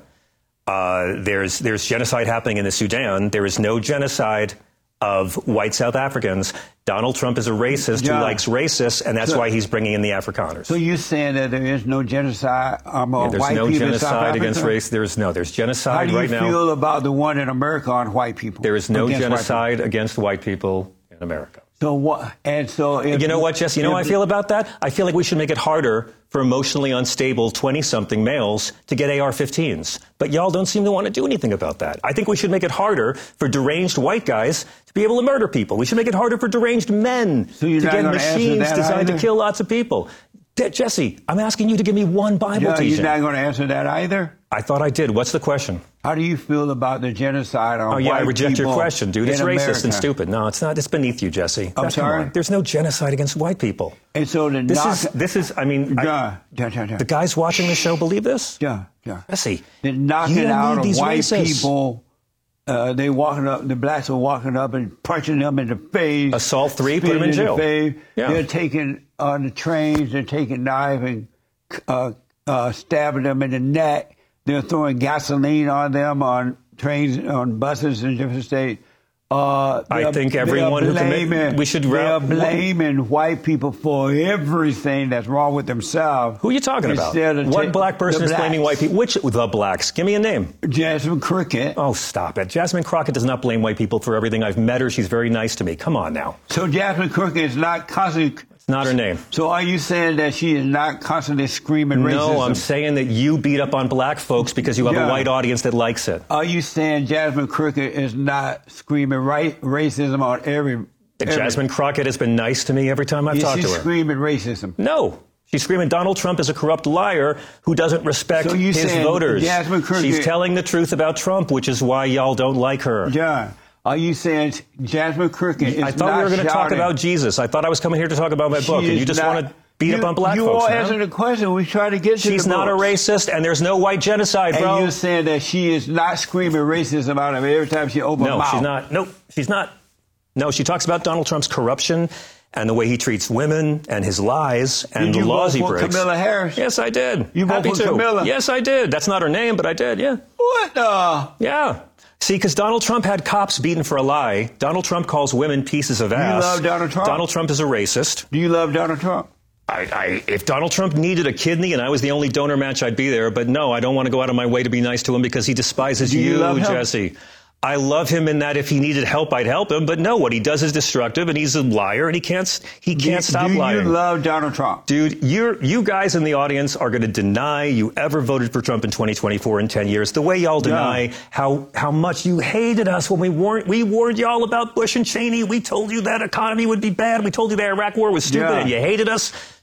Uh, there's there's genocide happening in the Sudan. There is no genocide of white South Africans. Donald Trump is a racist Yeah. who likes racists, and that's So- why he's bringing in the Afrikaners. So you're saying that there is no genocide among Yeah, there's white no people in South genocide Africa? against race. There's no. There's How genocide do you right now. feel about the one in America on white people? There is no against white genocide against white people in America. people? So what? And so if, You know what, Jesse? You know how I if- feel about that? I feel like we should make it harder for emotionally unstable twenty-something males to get A R fifteens. But y'all don't seem to want to do anything about that. I think we should make it harder for deranged white guys to be able to murder people. We should make it harder for deranged men So you're to not get gonna answer machines that designed either? to kill lots of people. De- Jesse, I'm asking you to give me one Bible Yeah, teaching. you're not going to answer that either? I thought I did. What's the question? How do you feel about the genocide on Oh, yeah, white I reject your people question, dude. It's in racist America? and stupid. No, it's not. It's beneath you, Jesse. I'm That- come sorry? on. There's no genocide against white people. And so the This knock, is, this is, I mean, I- yeah, yeah, yeah, yeah. the guys watching the show believe this? yeah, yeah. Jesse, The you knocking don't out need of these white racists. people. Uh, they walking up. The blacks are walking up and punching them in the face. Assault three, put 'em spitting in jail. The face. Yeah. They're taking on the trains. They're taking knife and uh, uh, stabbing them in the neck. They're throwing gasoline on them on trains, on buses in different states. Uh, I they're- think they're everyone who commit- blaming- we should They're ra- blaming white people for everything that's wrong with themselves. Who are you talking about? Instead of What ta- black person the is blaming blacks. white people? Which the blacks? Give me a name. Jasmine Cricket. Oh, stop it. Jasmine Crockett does not blame white people for everything. I've met her. She's very nice to me. Come on now. So Jasmine Cricket is not constantly. It's not her name. So are you saying that she is not constantly screaming racism? No, I'm saying that you beat up on black folks because you have Yeah. a white audience that likes it. Are you saying Jasmine Cricket is not screaming right racism on every? every Jasmine Crockett has been nice to me every time I've is talked she to her. screaming racism? No. She's screaming Donald Trump is a corrupt liar who doesn't respect So you his saying voters. Jasmine Crockett- She's telling the truth about Trump, which is why y'all don't like her. John, are you saying Jasmine Cricket is I thought not we were going to talk shouting- about Jesus. I thought I was coming here to talk about my She book, and is you just not- want to beat you, up on black you folks. won't huh? answer the question. We try to get to She's the not a books. racist, and there's no white genocide, And bro. you're saying that she is not screaming racism out of every time she opens her No, mouth. she's not. No, she's not. No, she talks about Donald Trump's corruption and the way he treats women and his lies and Did the you laws vote he for breaks. Kamala Harris? Yes, I did. You vote Happy for to. Kamala? Yes, I did. That's not her name, but I did. Yeah. What the? Yeah. See, because Donald Trump had cops beaten for a lie. Donald Trump calls women pieces of ass. love Donald Trump? Donald Trump is a racist. Do you love Donald Trump? I, I, if Donald Trump needed a kidney and I was the only donor match, I'd be there. But no, I don't want to go out of my way to be nice to him because he despises Do you love him? Jesse. I love him in that if he needed help, I'd help him. But no, what he does is destructive, and he's a liar, and he can't he Do you- can't stop do lying. you love Donald Trump? Dude, you're, you guys in the audience are going to deny you ever voted for Trump in twenty twenty-four in ten years, the way y'all deny how, how much you hated us when we warned, we warned y'all about Bush and Cheney. We told you that economy would be bad. We told you the Iraq war was stupid, Yeah. and you hated us.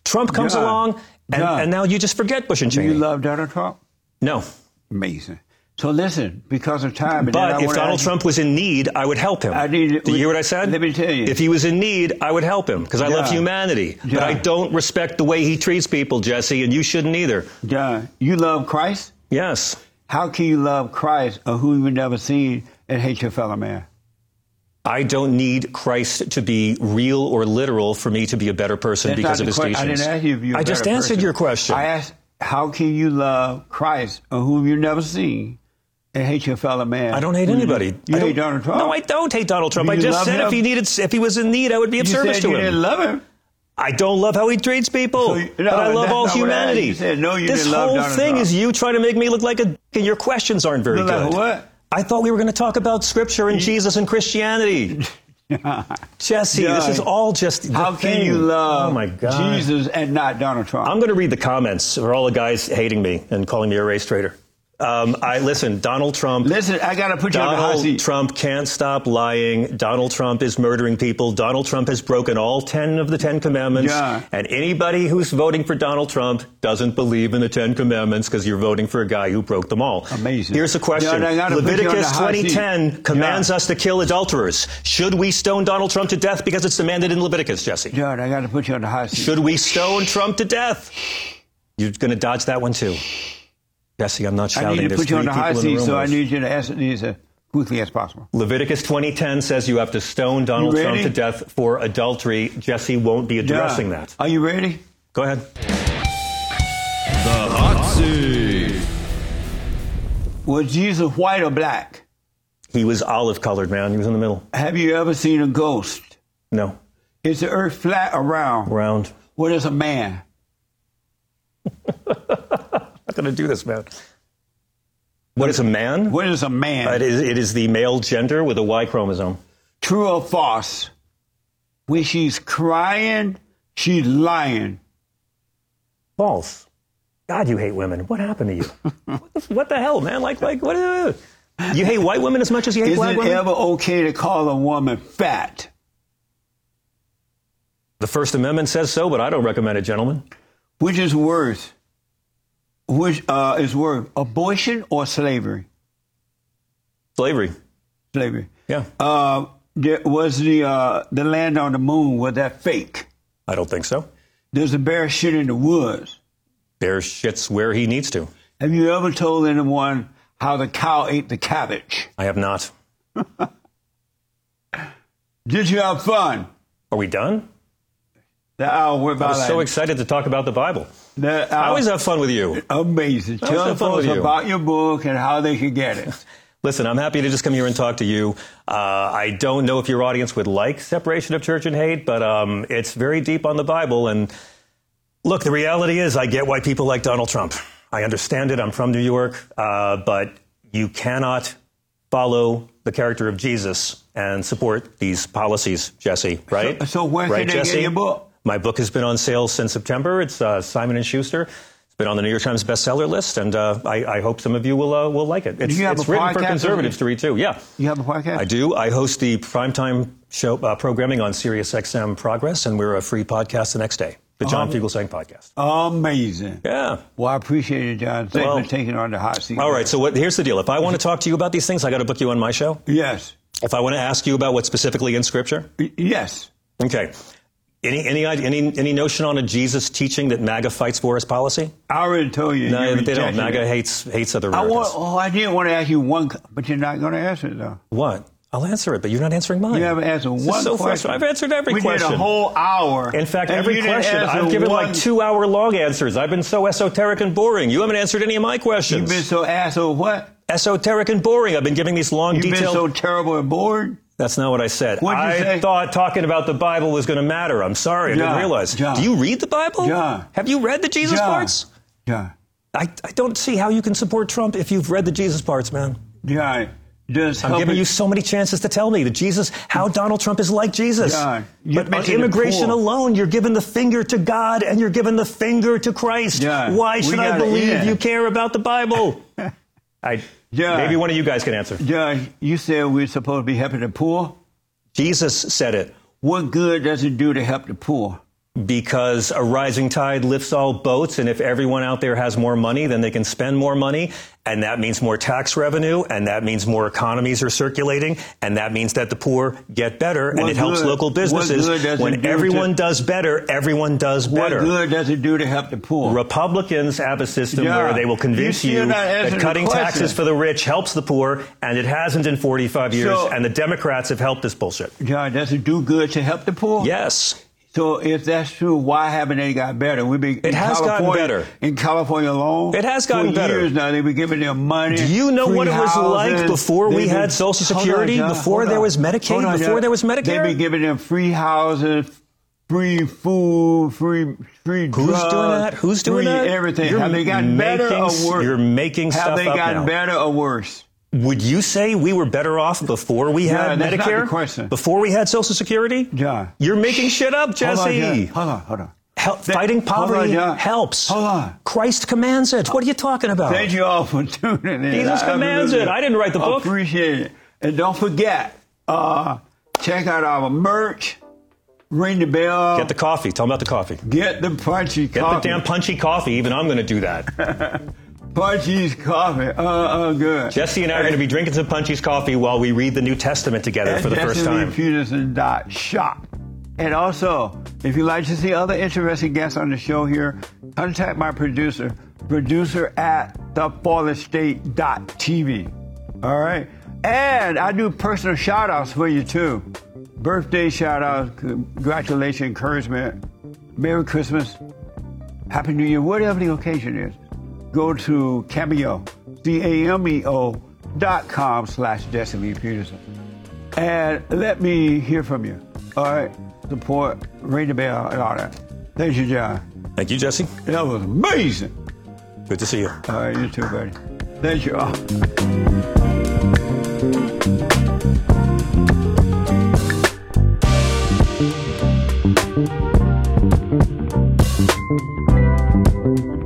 Trump comes John, along, and, John, and now you just forget Bush and Do Cheney. you love Donald Trump? No. Amazing. So listen, because of time. and then I But if wanna Donald ask- Trump was in need, I would help him. I need, Do you hear what I said? Let me tell you. If he was in need, I would help him because I love John, humanity. But John. I don't respect the way he treats people, Jesse, and you shouldn't either. John, you love Christ? Yes. How can you love Christ or who you've never seen and hate your fellow man? I don't need Christ to be real or literal for me to be a better person That's because not of his the que- teachings. I didn't ask you if you're a I just better answered person. your question. I asked, how can you love Christ or whom you've never seen and hate your fellow man? I don't hate Who you- anybody. You I hate don't- Donald Trump? No, I don't hate Donald Trump. Do I you just love said him? if he needed, if he was in need, I would be of You service said to you him. didn't love him. I don't love how he treats people, So you- no, but I love that's all not what I asked. humanity. You said, no, you this didn't love whole Donald thing Trump. is you trying to make me look like a dick, and your questions aren't very Look like good. what? I thought we were going to talk about Scripture and Jesus and Christianity. Jesse, John, this is all just the How can thing. you love oh my God. Jesus and not Donald Trump? I'm going to read the comments for all the guys hating me and calling me a race traitor. Um, I listen, Donald Trump. Listen, I got to put you on the hot Donald seat. Trump can't stop lying. Donald Trump is murdering people. Donald Trump has broken all ten of the Ten Commandments. Yeah. And anybody who's voting for Donald Trump doesn't believe in the Ten Commandments because you're voting for a guy who broke them all. Amazing. Here's a question. John, I gotta put you on the Leviticus hot twenty ten seat. commands John. us to kill adulterers. Should we stone Donald Trump to death because it's demanded in Leviticus, Jesse? John, I got to put you on the hot seat. Should we stone Trump to death? You're going to dodge that one too. Jesse, I'm not shouting. I need to There's put you on three the hot people in seat, room so I with us. need you to answer these as quickly as possible. Leviticus twenty ten says you have to stone Donald You Trump ready? to death for adultery. Jesse won't be addressing John, that. Are you ready? Go ahead. The hot seat. Was Jesus white or black? He was olive colored, man. He was in the middle. Have you ever seen a ghost? No. Is the earth flat or round? Round. What is a man? I'm not going to do this, man. What is a man? What is a man? Uh, It is, it is the male gender with a Y chromosome. True or false? When she's crying, she's lying. False. God, you hate women. What happened to you? what, the, what the hell, man? Like, like, what? Uh, you hate white women as much as you hate Is black it women? ever okay to call a woman fat? The First Amendment says so, but I don't recommend it, gentlemen. Which is worse? Which uh, is worse, abortion or slavery? Slavery. Slavery. Yeah. Uh, there was the uh, the land on the moon, was that fake? I don't think so. There's a bear shit in the woods. Bear shits where he needs to. Have you ever told anyone how the cow ate the cabbage? I have not. Did you have fun? Are we done? The hour went by I was like so excited to talk about the Bible. the I hour- always have fun with you. amazing. I always Tell have fun folks with you. about your book and how they can get it. Listen, I'm happy to just come here and talk to you. Uh, I don't know if your audience would like separation of church and hate, but um, it's very deep on the Bible. And look, the reality is I get why people like Donald Trump. I understand it. I'm from New York. Uh, but you cannot follow the character of Jesus and support these policies, Jesse, right? So- so where can right, they get Jesse? your book? My book has been on sale since September. It's uh, Simon and Schuster. It's been on the New York Times bestseller list, and uh, I, I hope some of you will uh, will like it. It's, you have it's a written for podcast conservatives or- to read too. Yeah, You have a podcast? I do. I host the primetime show uh, programming on SiriusXM Progress, and we're a free podcast the next day, the John Um, Fugelsang podcast. Amazing. Yeah. Well, I appreciate it, John. Thanks Well- for taking on the hot seat. All right. So what, here's the deal. If I want to talk to you about these things, I got to book you on my show. Yes. If I want to ask you about what's specifically in Scripture, Y- Yes. okay. Any any any any notion on a Jesus teaching that MAGA fights for as policy? I already told you. No, you they don't. rejected MAGA it. hates hates other I Americans. want, oh, I did want to ask you one, but you're not going to answer it, though. What? I'll answer it, but you're not answering mine. You haven't answered This one is so question. frustrating. I've answered every we question. did a whole hour. In fact, and every you didn't question, answer I've given one- like two-hour-long answers. I've been so esoteric and boring. You haven't answered any of my questions. You've been so asshole. What? Esoteric and boring. I've been giving these long, You've detailed... been so terrible and bored. That's not what I said. What'd you I say? thought talking about the Bible was going to matter. I'm sorry. I John, didn't realize. John. Do you read the Bible? John. Have you read the Jesus John. parts? John. I, I don't see how you can support Trump if you've read the Jesus parts, man. John. Just I'm help giving it- you so many chances to tell me that Jesus, how Donald Trump is like Jesus. John, you but on mentioned the immigration poor. alone, you're giving the finger to God and you're giving the finger to Christ. John, Why we should I gotta believe end. you care about the Bible? I, John. maybe one of you guys can answer. John, you said we're supposed to be helping the poor. Jesus said it. What good does it do to help the poor? because a rising tide lifts all boats. And if everyone out there has more money, then they can spend more money. And that means more tax revenue. And that means more economies are circulating. And that means that the poor get better. And What it helps good- local businesses. what good does it When do everyone to- does better, everyone does What better. good does it do to help the poor? Republicans have a system Yeah. where they will convince You're you still not that answering the cutting question. taxes for the rich helps the poor, and it hasn't in forty-five years. So- and the Democrats have helped this bullshit. John, does it do good to help the poor? Yes. So if that's true, why haven't they got better? We've been It in has gotten California- better. In California alone, It has gotten for better. years now, they've been giving them money. Do you know free what it was like houses. before we They've had been- Social Hold on, Security, John, before hold there on. was Medicaid, Hold on, before John. there was Medicare? They've been giving them free houses, free food, free free Who's drugs. doing that? Who's doing free that? everything. You're Have they gotten better making or s- worse? you're making Have stuff they up gotten now. better or worse? Would you say we were better off before we Yeah, had that's not Medicare? the question. Before we had Social Security? John. You're making shit up, Hold on, Jesse. John. Hold on, hold on. Hel- Th- fighting hold on, poverty John. helps. Hold on. Christ commands it. What are you talking about? Thank you all for tuning in. Jesus I commands really it. I didn't write the book. Appreciate it. And don't forget, uh, check out our merch. Ring the bell. Get the coffee. Tell them about the coffee. Get the punchy Get coffee. the damn punchy coffee. Even I'm going to do that. Punchy's coffee. Uh, uh, good. Jesse and I are going to be drinking some Punchy's coffee while we read the New Testament together for the first time. Peterson dot shop. And also, if you'd like to see other interesting guests on the show here, contact my producer, producer at the fallen state dot t v. All right? And I do personal shout-outs for you, too. Birthday shout-outs, congratulations, encouragement, Merry Christmas, Happy New Year, whatever the occasion is. Go to Cameo, C A M E O dot com slash Jesse Lee Peterson. And let me hear from you. All right? Support, ring the bell, and all that. Thank you, John. Thank you, Jesse. That was amazing. Good to see you. All right, you too, buddy. Thank you all. Thank you.